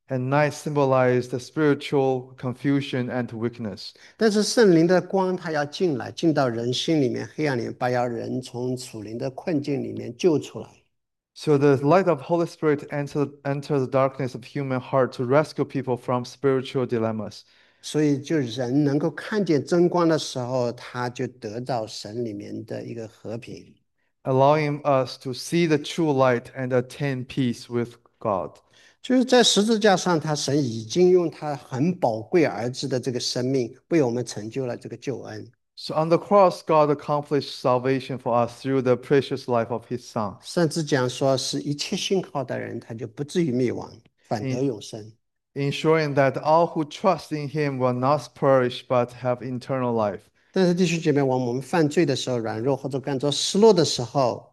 and night symbolized the spiritual confusion and weakness. 但是圣灵的光，它要进来，进到人心里面，黑暗里面，把要人从属灵的困境里面救出来。 So the light of Holy Spirit enter, enter the darkness of human heart to rescue people from spiritual dilemmas, 所以，就人能够看见真光的时候，他就得到神里面的一个和平。 allowing us to see the true light and attain peace with God. 就是在十字架上，他神已经用他很宝贵儿子的这个生命，为我们成就了这个救恩。 So on the cross, God accomplished salvation for us through the precious life of His Son, 甚至讲说，是一切信靠的人，他就不至于灭亡，反得 in, 永生。 ensuring that all who trust in Him will not perish but have eternal life. 但是弟兄姐妹，往我们犯罪的时候、软弱或者感到失落的时候，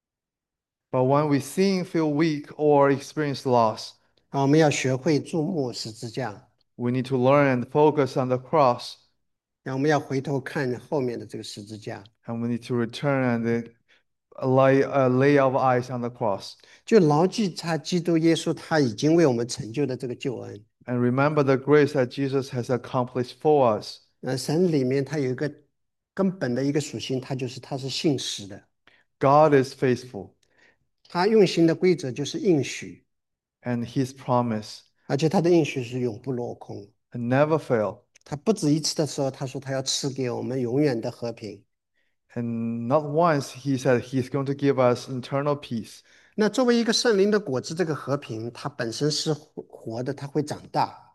But when we sin, feel weak, or experience loss, 啊，我们要学会注目十字架， we need to learn and focus on the cross, 然后我们要回头看后面的这个十字架， and we need to return and uh, lay, uh, lay our eyes on the cross 就牢记他基督耶稣他已经为我们成就的这个救恩。 and remember the grace that Jesus has accomplished for us. 呃，神里面它有一个根本的一个属性，它就是它是信实的， God is faithful, 它运行的规则就是应许， and His promise 而且它的应许是永不落空。 never fail. 他不止一次的时候，他说他要赐给我们永远的和平。 And not once He said He's going to give us eternal peace. 那作为一个圣灵的果子，这个和平它本身是活活的，它会长大，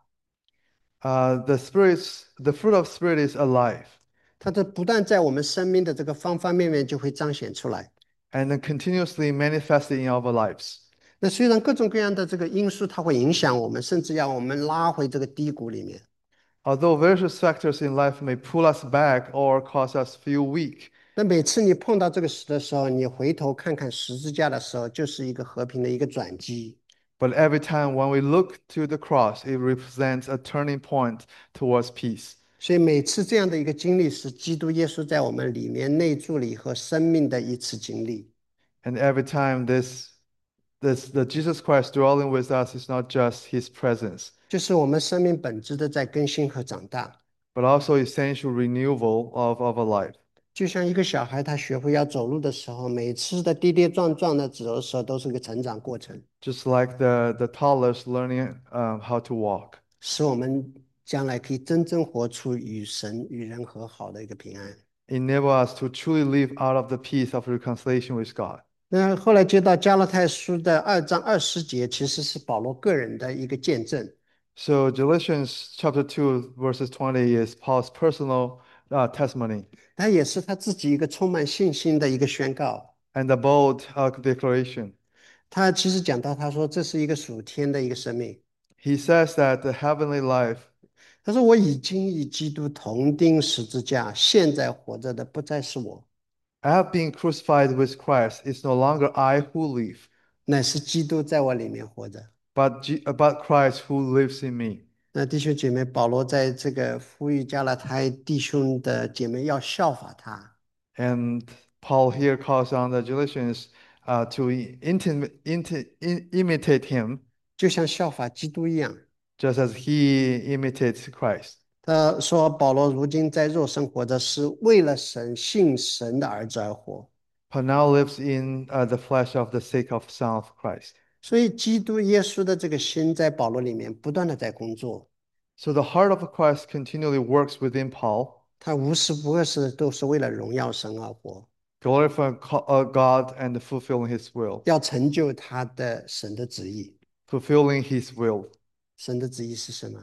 Uh, the spirits, the fruit of spirit is alive 它的不但在我们生命的这个方方面面就会彰显出来。 and then continuously manifesting in our lives. 那虽然各种各样的这个因素它会影响我们，甚至要我们拉回这个低谷里面， Although various factors in life may pull us back or cause us feel weak, 那每次你碰到这个事的时候，你回头看看十字架的时候，就是一个和平的一个转机。 but every time when we look to the cross, it represents a turning point towards peace. 所以每次这样的一个经历，是基督耶稣在我们里面内住了以后生命的一次经历。 And every time this, this, the Jesus Christ dwelling with us is not just His presence, 就是我们生命本质的在更新和长大。 but also essential renewal of our life. 就像一个小孩，他学会要走路的时候，每次的跌跌撞撞的走的时候，都是个成长过程， Just like the, the toddlers learning um, how to walk. 使我们将来可以真正活出与神与人和好的一个平安。 Enable us to truly live out of the peace of reconciliation with God. 那后来接到加拉太书的二章二十节，其实是保罗个人的一个见证。 So Galatians chapter two, verses twenty is Paul's personal uh, testimony 他也是他自己一个充满信心的一个宣告。 and a bold uh, declaration. 他其实讲到，他说这是一个属天的一个生命。 He says that the heavenly life, 他说我已经与基督同钉十字架，现在活着的不再是我， I have been crucified with Christ. It's no longer I who live, 乃是基督在我里面活着。 but, G- but Christ who lives in me. 那弟兄姐妹，保罗在这个呼吁加拉太弟兄的姐妹要效法他， And Paul here calls on the Galatians uh, to intim- inti- in- imitate him 就像效法基督一样。 just as he imitates Christ. 他说，保罗如今在肉身活着，是为了神信神的儿子而活。 But now lives in uh, the flesh of the sake of Son of Christ. 所以，基督耶稣的这个心在保罗里面不断的在工作， So the heart of Christ continually works within Paul, 他无时不刻是都是为了荣耀神而活， glorifying co- uh, God and fulfilling his will, 要成就他的神的旨意。 fulfilling his will, 神的旨意是什么？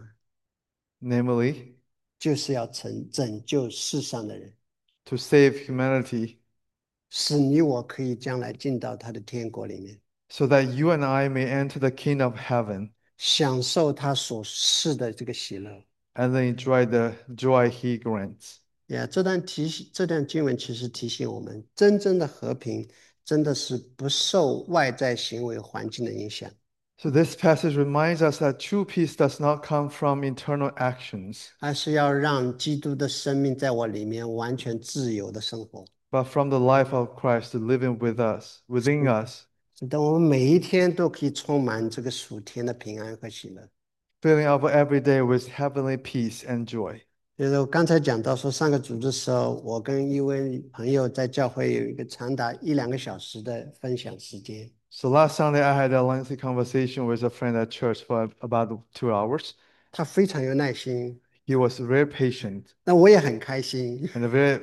namely 就是要成拯救世上的人， to save humanity 使你我可以将来进到他的天国里面， so that you and I may enter the kingdom of heaven 享受他所赐的这个喜乐。 and then enjoy the joy he grants. 呀，这段提醒，这段经文其实提醒我们，真正的和平真的是不受外在行为环境的影响， So this passage reminds us that true peace does not come from internal actions, 而是要让基督的生命在我里面完全自由的生活， but from the life of Christ living with us, within us, 使得我们每一天都可以充满这个属天的平安和喜乐。 filling up every day with heavenly peace and joy. 就是我刚才讲到说，上个组的时候，我跟一位朋友在教会有一个长达一两个小时的分享时间。 So last Sunday, I had a lengthy conversation with a friend at church for about two hours. 他非常有耐心， He was very patient 那我也很开心。 and very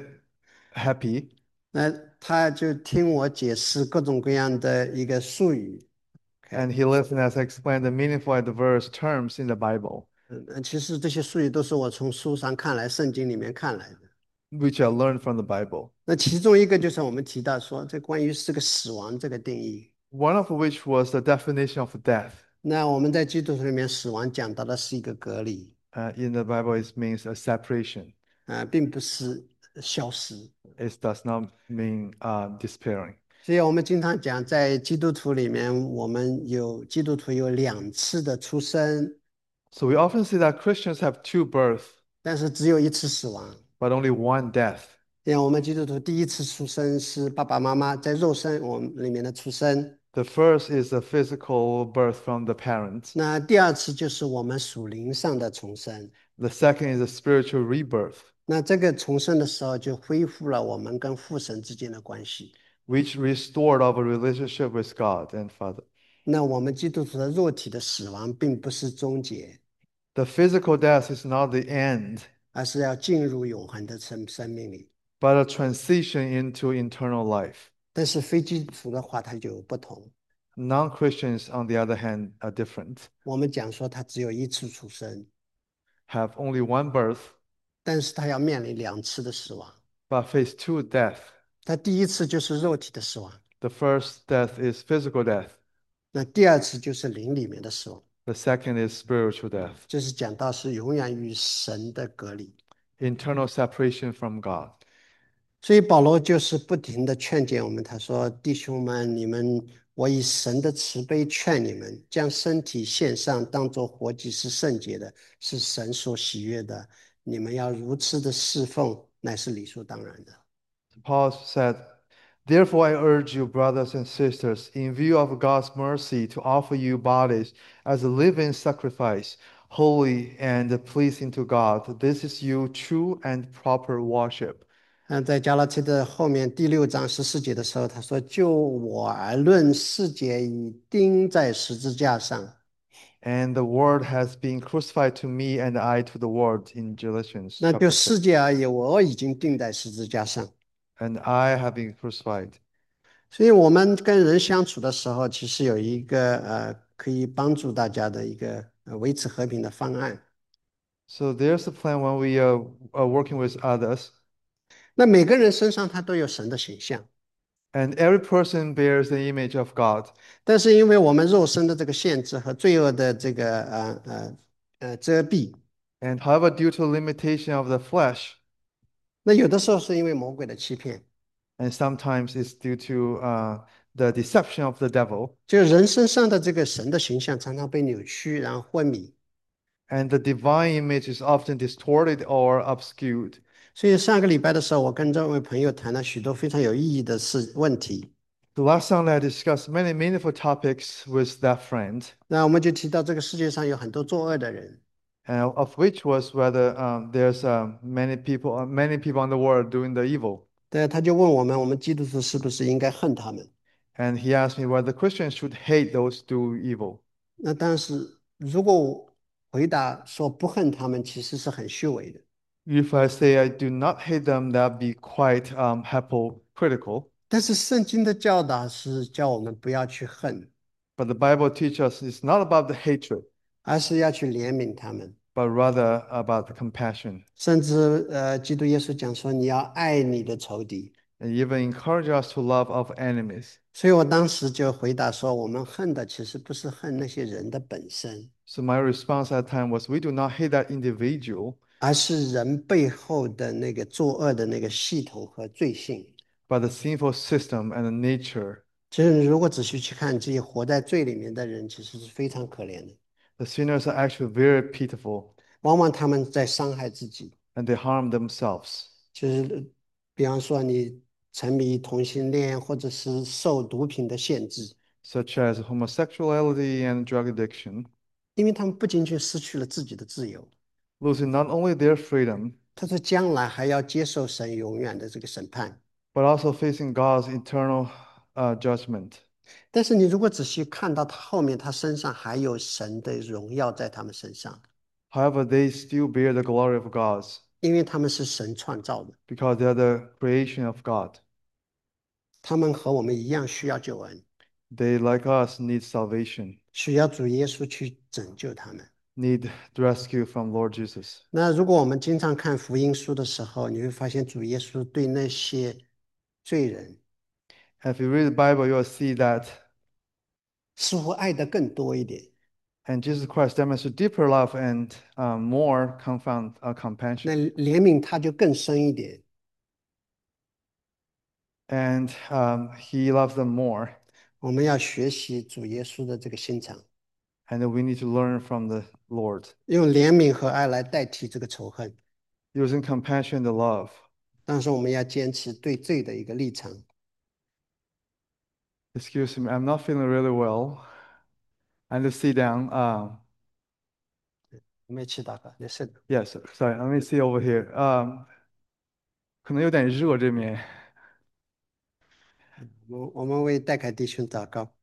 happy, 那他就听我解释各种各样的一个术语。 and OK， he listened as I explained the meaningful and diverse terms in the Bible, 嗯，其实这些术语都是我从书上看来、圣经里面看来的。 which I learned from the Bible. 那其中一个就是我们提到说，这关于这个死亡这个定义。 One of which was the definition of death. 那我们在基督徒里面，死亡讲到的是一个隔离， Uh, in the Bible, it means a separation. 啊、并不是消失。 It does not mean uh, despairing. 所以我们经常讲，在基督徒里面，我们有基督徒有两次的出生， So we often see that Christians have two births, 但是只有一次死亡。 but only one death. 像我们基督徒第一次出生是爸爸妈妈在肉身我们里面的出生， The first is a physical birth from the parents. 那第二次就是我们属灵上的重生。 The second is a spiritual rebirth, 那这个重生的时候，就恢复了我们跟父神之间的关系。 which restored our relationship with God and Father. 那我们基督徒的肉体的死亡并不是终结， The physical death is not the end, 而是要进入永恒的生生命里。 but a transition into eternal life. 但是非基督徒的话，它就有不同。 Non-Christians, on the other hand, are different, 我们讲说他只有一次出生， have only one birth, 但是他要面临两次的死亡。 but face two death. 他第一次就是肉体的死亡， The first death is physical death. 那第二次就是灵里面的死亡。 The second is spiritual death, 就是讲到是永远与神的隔离。 internal separation from God. 所以保罗就是不停的劝诫我们，他说：“弟兄们，你们，我以神的慈悲劝你们，将身体献上，当作活祭，是圣洁的，是神所喜悦的。你们要如此的侍奉，乃是理所当然的。” Paul said, therefore, I urge you, brothers and sisters, in view of God's mercy, to offer you bodies as a living sacrifice, holy and pleasing to God. This is your true and proper worship. 嗯，在加拉太的后面第六章十四节的时候，他说：“就我而论，世界已钉在十字架上。” And the word has been crucified to me, and I to the word, in Galatians 那就 chapter six. 世界而言，我已经钉在十字架上。 And I have been crucified. 所以我们跟人相处的时候，其实有一个呃可以帮助大家的一个呃维持和平的方案。 So there's a plan when we are, are working with others, 那每个人身上他都有神的形象， and every person bears the image of God. 但是因为我们肉身的这个限制和罪恶的这个呃呃呃遮蔽， And however, due to limitation of the flesh, 那有的时候是因为魔鬼的欺骗， and sometimes it's due to uh, the deception of the devil, 就是人身上的这个神的形象常常被扭曲，然后昏迷。 and the divine image is often distorted or obscured. 所以上个礼拜的时候，我跟这位朋友谈了许多非常有意义的事问题。 The last Sunday, I discussed many meaningful topics with that friend, 那我们就提到这个世界上有很多作恶的人， and of which was whether um, there's um, many people, uh, many people in the world doing the evil. 对，他就问我们，我们基督徒是不是应该恨他们？ And he asked me whether Christians should hate those do evil. 那但是如果我回答说不恨他们，其实是很虚伪的。 If I say I do not hate them, that'd be quite um, hypocritical. 但是圣经的教导是叫我们不要去恨， But the Bible teaches us it's not about the hatred, 而是要去怜悯他们。 but rather about the compassion. 甚至呃，基督耶稣讲说你要爱你的仇敌。 And even encourage us to love our enemies. 所以我当时就回答说，我们恨的其实不是恨那些人的本身， So my response at that time was, we do not hate that individual, 而是人背后的那个作恶的那个系统和罪性。 but the sinful system and the nature. 就是你如果仔细去看这些活在罪里面的人，其实是非常可怜的。 The sinners are actually very pitiful, 往往他们在伤害自己， and they harm themselves, 就是比方说你沉迷同性恋，或者是受毒品的限制， such as homosexuality and drug addiction. 因为他们不仅仅失去了自己的自由， losing not only their freedom, 他说将来还要接受神永远的这个审判。 but also facing God's eternal uh, judgment. 但是你如果仔细看到他后面，他身上还有神的荣耀在他们身上， However, they still bear the glory of God 因为他们是神创造的， because they are the creation of God. 他们和我们一样需要救恩， They, like us, need salvation, 需要主耶稣去拯救他们。 need the rescue from Lord Jesus. 那如果我们经常看福音书的时候，你会发现主耶稣对那些罪人 And if you read the Bible, you will see that, 似乎爱得更多一点， and Jesus Christ demonstrates deeper love and um, more confound, uh, 那 compassion. 怜悯他就更深一点。 And um, He loves them more. 我们要学习主耶稣的这个心肠， And we need to learn from the Lord, 用怜悯和爱来代替这个仇恨。 using compassion and love. 但是我们要坚持对罪的一个立场。 Excuse me, I'm not feeling really well. I need to sit down. Um, 我们一起祷告，也是的。 yes, sorry, let me see over here. Um, 可能有点热这边。 我们我们为戴凯弟兄祷告。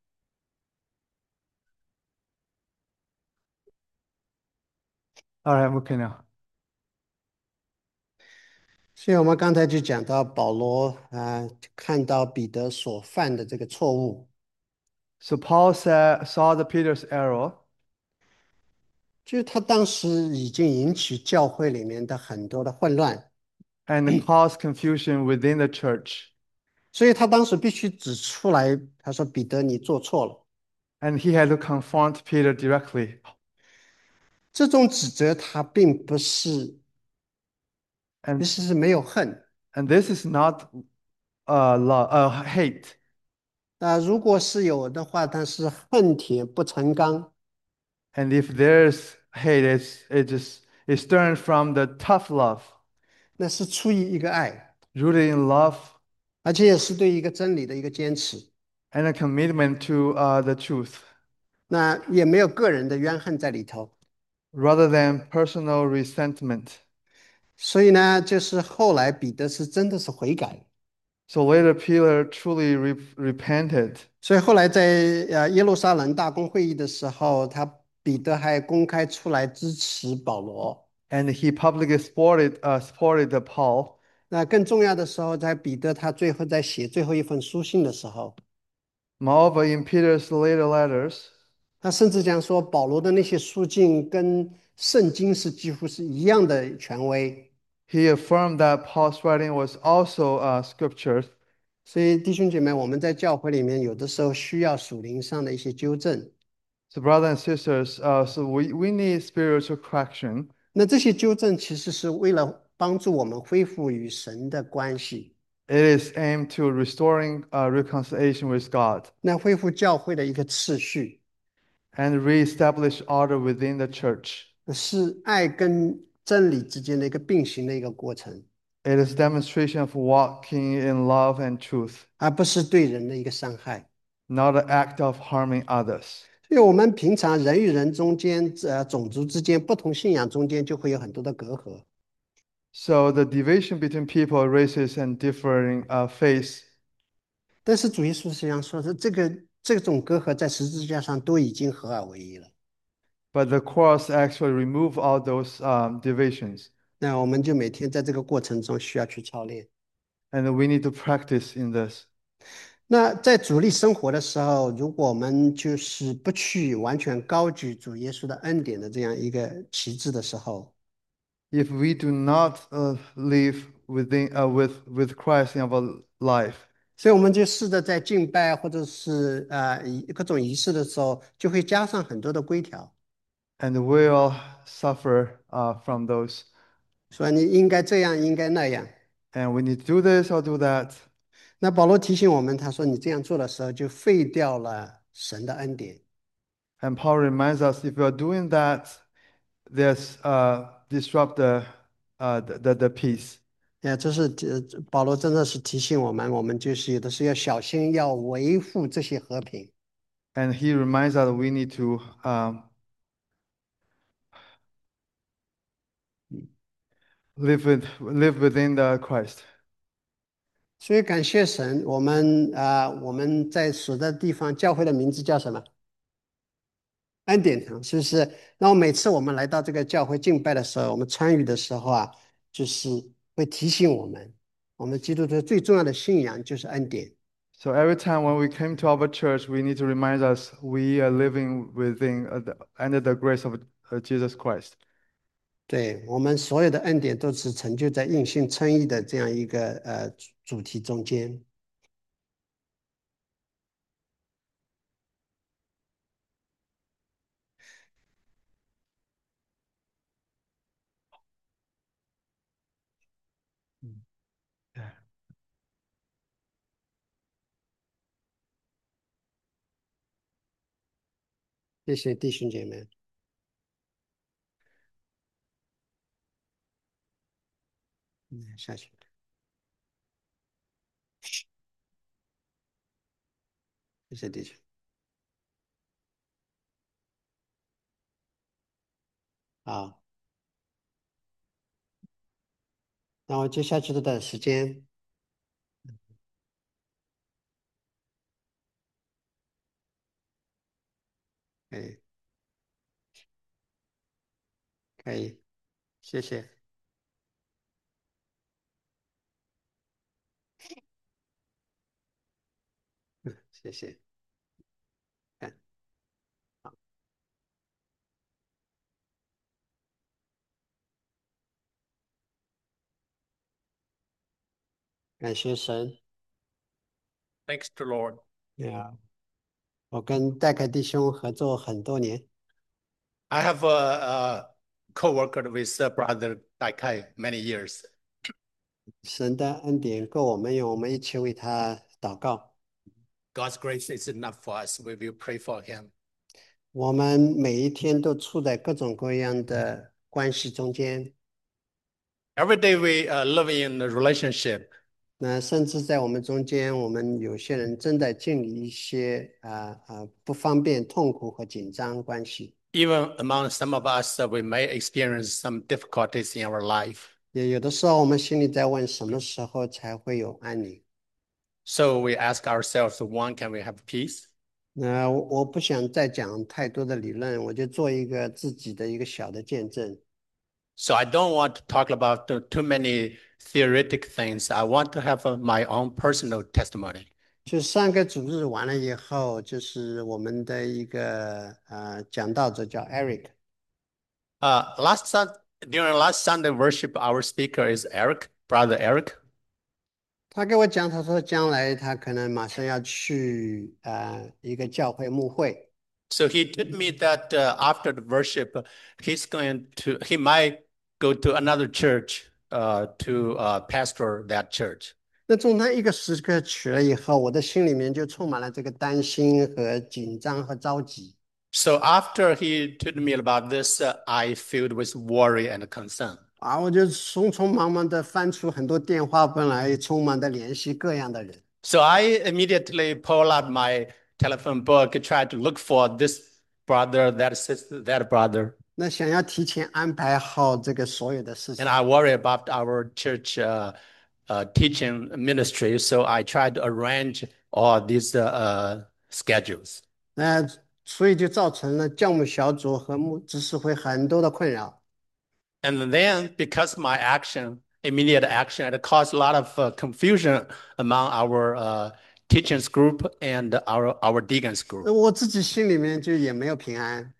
All right, I'm okay now. 所以我们刚才就讲到保罗啊、看到彼得所犯的这个错误， So Paul said, saw the Peter's error, 就是他当时已经引起教会里面的很多的混乱， and caused confusion within the church. 所以他当时必须指出来，他说：“彼得，你做错了。” And he had to confront Peter directly. 这种指责他并不是，其 And 实是没有恨。 and this is not uh, love, uh, hate. 那如果是有的话，但是恨铁不成钢， And if there's hate, it's it just it's stemmed from the tough love, 那是出于一个爱， rooted in love 而且也是对一个真理的一个坚持。 and a commitment to uh, the truth, 那也没有个人的怨恨在里头。 rather than personal resentment. 所以呢，就是后来彼得是真的是悔改了。 So later, Peter truly re repented, 所以后来在呃耶路撒冷大公会议的时候，他彼得还公开出来支持保罗。 and he publicly supported uh, supported the Paul. 那更重要的时候，在彼得他最后在写最后一份书信的时候， Moreover, in Peter's later letters, 他甚至讲说，保罗的那些书信跟圣经是几乎是一样的权威。 he affirmed that Paul's writing was also uh, scripture. 所以弟兄姐妹，我们在教会里面有的时候需要属灵上的一些纠正。 So, brothers and sisters, uh, so we, we need spiritual correction. 那这些纠正其实是为了帮助我们恢复与神的关系， It is aimed to restoring uh, reconciliation with God 那恢复教会的一个次序， and reestablish order within the church. 是爱跟真理之间的一个并行的一个过程， It is demonstration of walking in love and truth, 而不是对人的一个伤害。 not an act of harming others. 所以，我们平常人与人中间，呃，种族之间、不同信仰中间，就会有很多的隔阂。 So the division between people, races, and differing uh, faiths, 但是主耶稣实际上说是这个这种隔阂在十字架上都已经合而为一了。 but the cross actually remove all those um, divisions, 那我们就每天在这个过程中需要去操练。 and we need to practice in this. 那在主力生活的时候，如果我们就是不去完全高举主耶稣的恩典的这样一个旗帜的时候， If we do not uh, live within uh, with with Christ in our life, 所以我们就试着在敬拜或者是呃仪各种仪式的时候，就会加上很多的规条， and we'll suffer uh, from those, 说你应该这样，应该那样。 and we need to do this or do that. 那保罗提醒我们，他说你这样做的时候，就废掉了神的恩典。 And Paul reminds us if we are doing that, there's uh, disrupt the, uh, the, the the peace. 呃，这是呃保罗真的是提醒我们，我们就是有的时候要小心，要维护这些和平。 And he reminds us that we need to um, live with live within the Christ. 所以感谢神，我们啊、呃我们在所在地方教会的名字叫什么？恩典堂，是不是？然后每次我们来到这个教会敬拜的时候，我们参与的时候啊，就是会提醒我们，我们基督徒最重要的信仰就是恩典。 So every time when we came to our church, we need to remind us we are living within uh, the, under the grace of uh, Jesus Christ. 对，我们所有的恩典都是成就在应信称义的这样一个呃主主题中间。 嗯哎谢谢弟兄姐妹。嗯，下去。谢谢弟兄。好，那我接下去的等时间，可以，可以，谢谢，嗯，谢谢，感好，感谢神。 Thanks to Lord. 呀，我跟戴凯弟兄合作很多年， I have a, a co-worker with uh, brother Daikai many years. 神的恩典够我们用，我们一起为他祷告。 God's grace is enough for us. We will pray for him. 我们每一天都处在各种各样的关系中间， Every day we uh, live in a relationship. 那甚至在我们中间，我们有些人正在经历一些啊啊不方便、痛苦和紧张关系。 Even among some of us, uh, we may experience some difficulties in our life. 也有的时候，我们心里在问，什么时候才会有安宁？ So we ask ourselves, one, can we have peace? 那我我不想再讲太多的理论，我就做一个自己的一个小的见证。 So I don't want to talk about too, too many theoretic things. I want to have uh, my own personal testimony. 就上个主日完了以后，就是我们的一个呃讲道者叫 Eric， Uh, last Sun during last Sunday worship, our speaker is Eric, brother Eric. 他给我讲，他说将来他可能马上要去呃一个教会牧会， So he told me that uh, after the worship, uh, he's going to, he might go to another church uh, to uh, pastor that church. 那从他一个时刻取了以后，我的心里面就充满了这个担心和紧张和着急。 So after he told me about this, uh, I filled with worry and concern. 啊，我就匆匆忙忙的翻出很多电话本来，匆忙的联系各样的人。 So I immediately pull out my telephone book, try to look for this brother, that sister, that brother. 那想要提前安排好这个所有的事 And 情， I worry about our church uh, uh, teaching ministry. So I try to arrange all these uh, uh, schedules. 那所以就造成了教牧小组和牧执事会很多的困扰。 And then because my action, immediate action, it caused a lot of uh, confusion among our uh, teachings group and our, our deacons 那 group. 我自己心里面就也没有平安，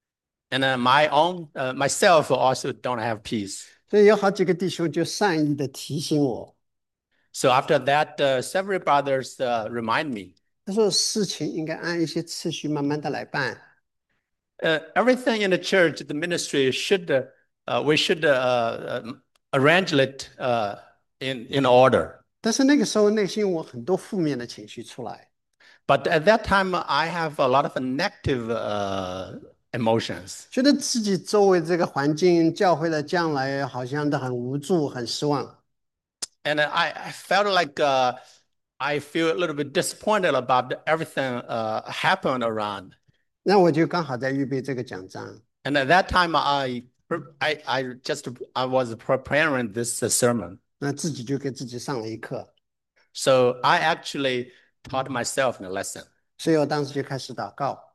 And uh, my own, uh, myself also don't have peace. 所以有好几个弟兄就善意的提醒我， So after that, uh, several brothers uh, remind me, 他说事情应该按一些次序慢慢的来办。 uh, everything in the church, the ministry should, uh, uh, we should uh, uh, arrange it uh, in, in order. 但是那个时候内心我很多负面的情绪出来， But at that time, I have a lot of negative uh, emotions. 觉得自己周围这个环境、教会的将来好像都很无助、很失望。 And I, I felt like uh, I feel a little bit disappointed about everything uh, happened around. 那我就刚好在预备这个讲章， And at that time, I I, I just I was preparing this uh, sermon, 那自己就给自己上了一课， so I actually taught myself a lesson. 所以我当时就开始祷告。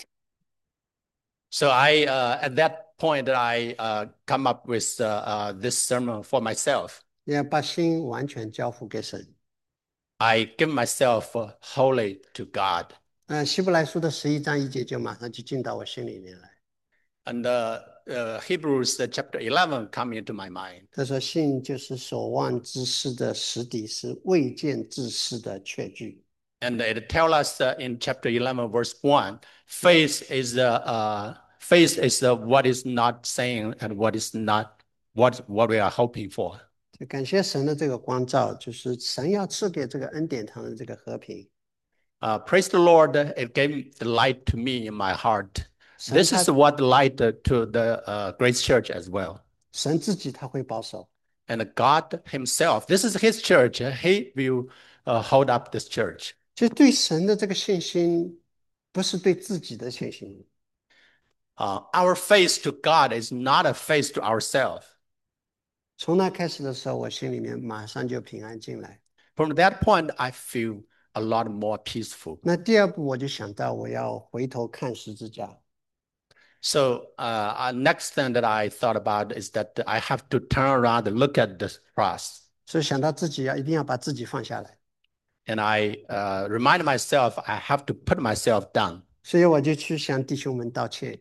So I uh, at that point I uh, come up with uh, uh, this sermon for myself. 要把心完全交付给神。 I give myself uh, wholly to God. 呃，希伯来书的十一章一节就马上就进到我心里面来。 And uh, uh, Hebrews uh, chapter eleven come into my mind. 他说：“信就是所望之事的实底，是未见之事的确据。” And it tells us uh, in chapter eleven, verse one, faith is the uh, faith is the what is not saying and what is not what what we are hoping for. 就感谢神的这个光照，就是神要赐给这个恩典堂的这个和平。 Uh, praise the Lord! It gave the light to me in my heart. 神 This 他 is what light uh, to the uh, Grace Church as well. 神自己他会保守， And God Himself, this is His church. He will uh, hold up this church. 就对神的这个信心，不是对自己的信心。 Uh, our faith to God is not a faith to ourselves. 从那开始的时候，我心里面马上就平安进来。 From that point, I feel a lot more peaceful. 那第二步，我就想到我要回头看十字架。 So uh, uh, next thing that I thought about is that I have to turn around and look at the cross. 所以想到自己要一定要把自己放下来， And I uh, remind myself I have to put myself down. 所以我就去向弟兄们道歉，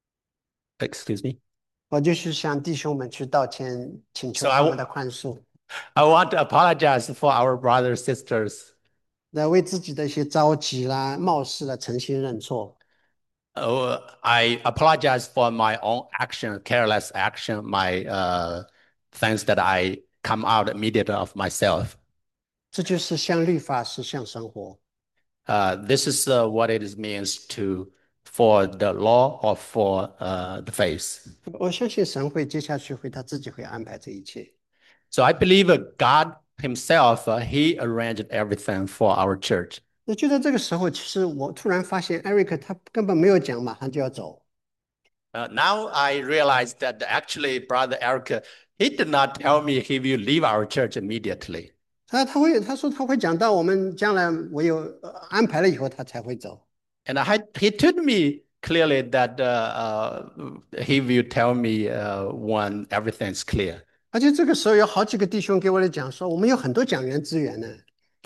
Excuse me. 我就去向弟兄们去道歉，请求 So I 他 w- 们的宽恕。 I want to apologize for our brothers sisters. 那为自己的一些着急啦、冒失啦，诚心认错。 Uh, I apologize for my own action, careless action, my uh, things that I come out immediately of myself. 这就是向律法是向生活。 Uh, this is uh, what it is means to for the law or for uh, the faith. 我相信神会接下去会他自己会安排这一切。 So I believe that God Himself, uh, He arranged everything for our church. 那就在这个时候，其实我突然发现，Eric 他根本没有讲，马上就要走。 Uh, now I realize that actually, Brother Eric, he did not tell me he will leave our church immediately. 他他会他说他会讲到我们将来唯有呃安排了以后，他才会走。 And I, he told me clearly that uh, uh, he will tell me uh, when everything is clear. 而且这个时候有好几个弟兄给我来讲说，我们有很多讲员资源呢。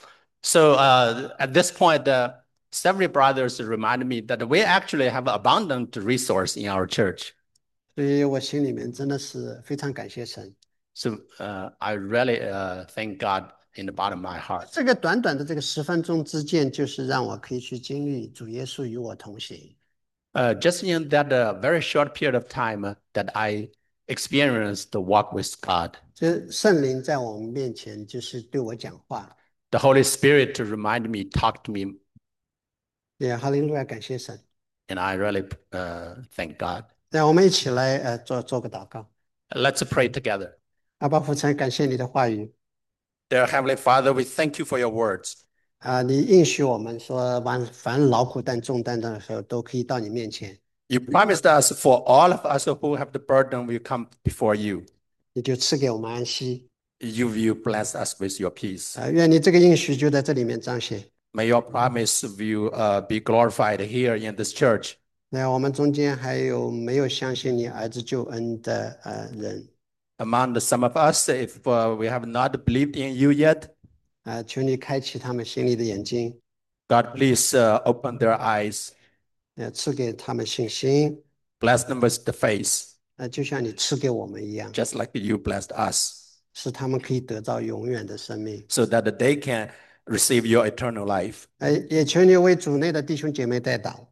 So uh, at this point, uh, several brothers reminded me that we actually have abundant resource in our church. 所以我心里面真的是非常感谢神。 So uh, I really uh, thank God in the bottom of my heart. 这个短短的这个十分钟之间，就是让我可以去经历主耶稣与我同行。 Uh, just in that uh, very short period of time uh, that I experienced the walk with God, 这圣灵在我们面前就是对我讲话。 the Holy Spirit to remind me, talk to me, 也哈利路亚，感谢神。 and I really uh, thank God. 让我们一起来呃做做个祷告。 Let's pray together. 阿爸父神，感谢你的话语 Dear Heavenly Father, we thank you for your words. 啊！你应许我们说，凡凡劳苦担重担的时候，都可以到你面前， You promised us for all of us who have the burden will come before you. 你就赐给我们安息 You will bless us with your peace. 啊！愿你这个应许就在这里面彰显。 May your promise will uh, be glorified here in this church. 那我们中间还有没有相信你儿子救恩的呃人 Among the, some of us, if uh, we have not believed in you yet, 啊？求你开启他们心里的眼睛， God, please uh, open their eyes, 呃，赐给他们信心， bless them with the faith, 呃，就像你赐给我们一样， just like you blessed us, 使他们可以得到永远的生命。 so that they can receive your eternal life. 呃，也求你为主内的弟兄姐妹代祷，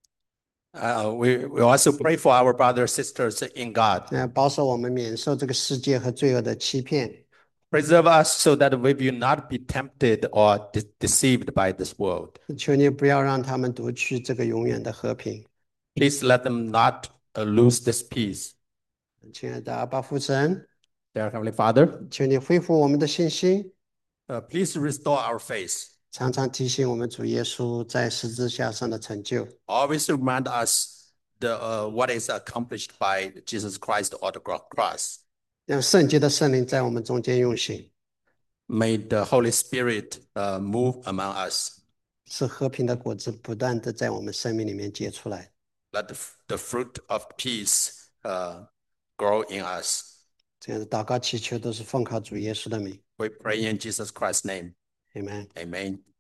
Uh, we, we also pray for our brothers and sisters in God. 呃，保守我们免受这个世界和罪恶的欺骗。 Preserve us so that we will not be tempted or de- deceived by this world. 求你不要让他们夺去这个永远的和平。 Please let them not uh, lose this peace. 亲爱的阿爸父神， Dear Heavenly Father, 求你恢复我们的信心， uh, please restore our faith. 常常提醒我们主耶稣在十字架上的成就。 Always remind us the uh, what is accomplished by Jesus Christ on the cro- cross. 让圣洁的圣灵在我们中间运行， May the Holy Spirit uh, move among us. 使和平的果子不断的在我们生命里面结出来。 Let the, f- the fruit of peace uh, grow in us. 这样的祷告祈求都是奉靠主耶稣的名 We pray in Jesus Christ's name. ，Amen。 Amen.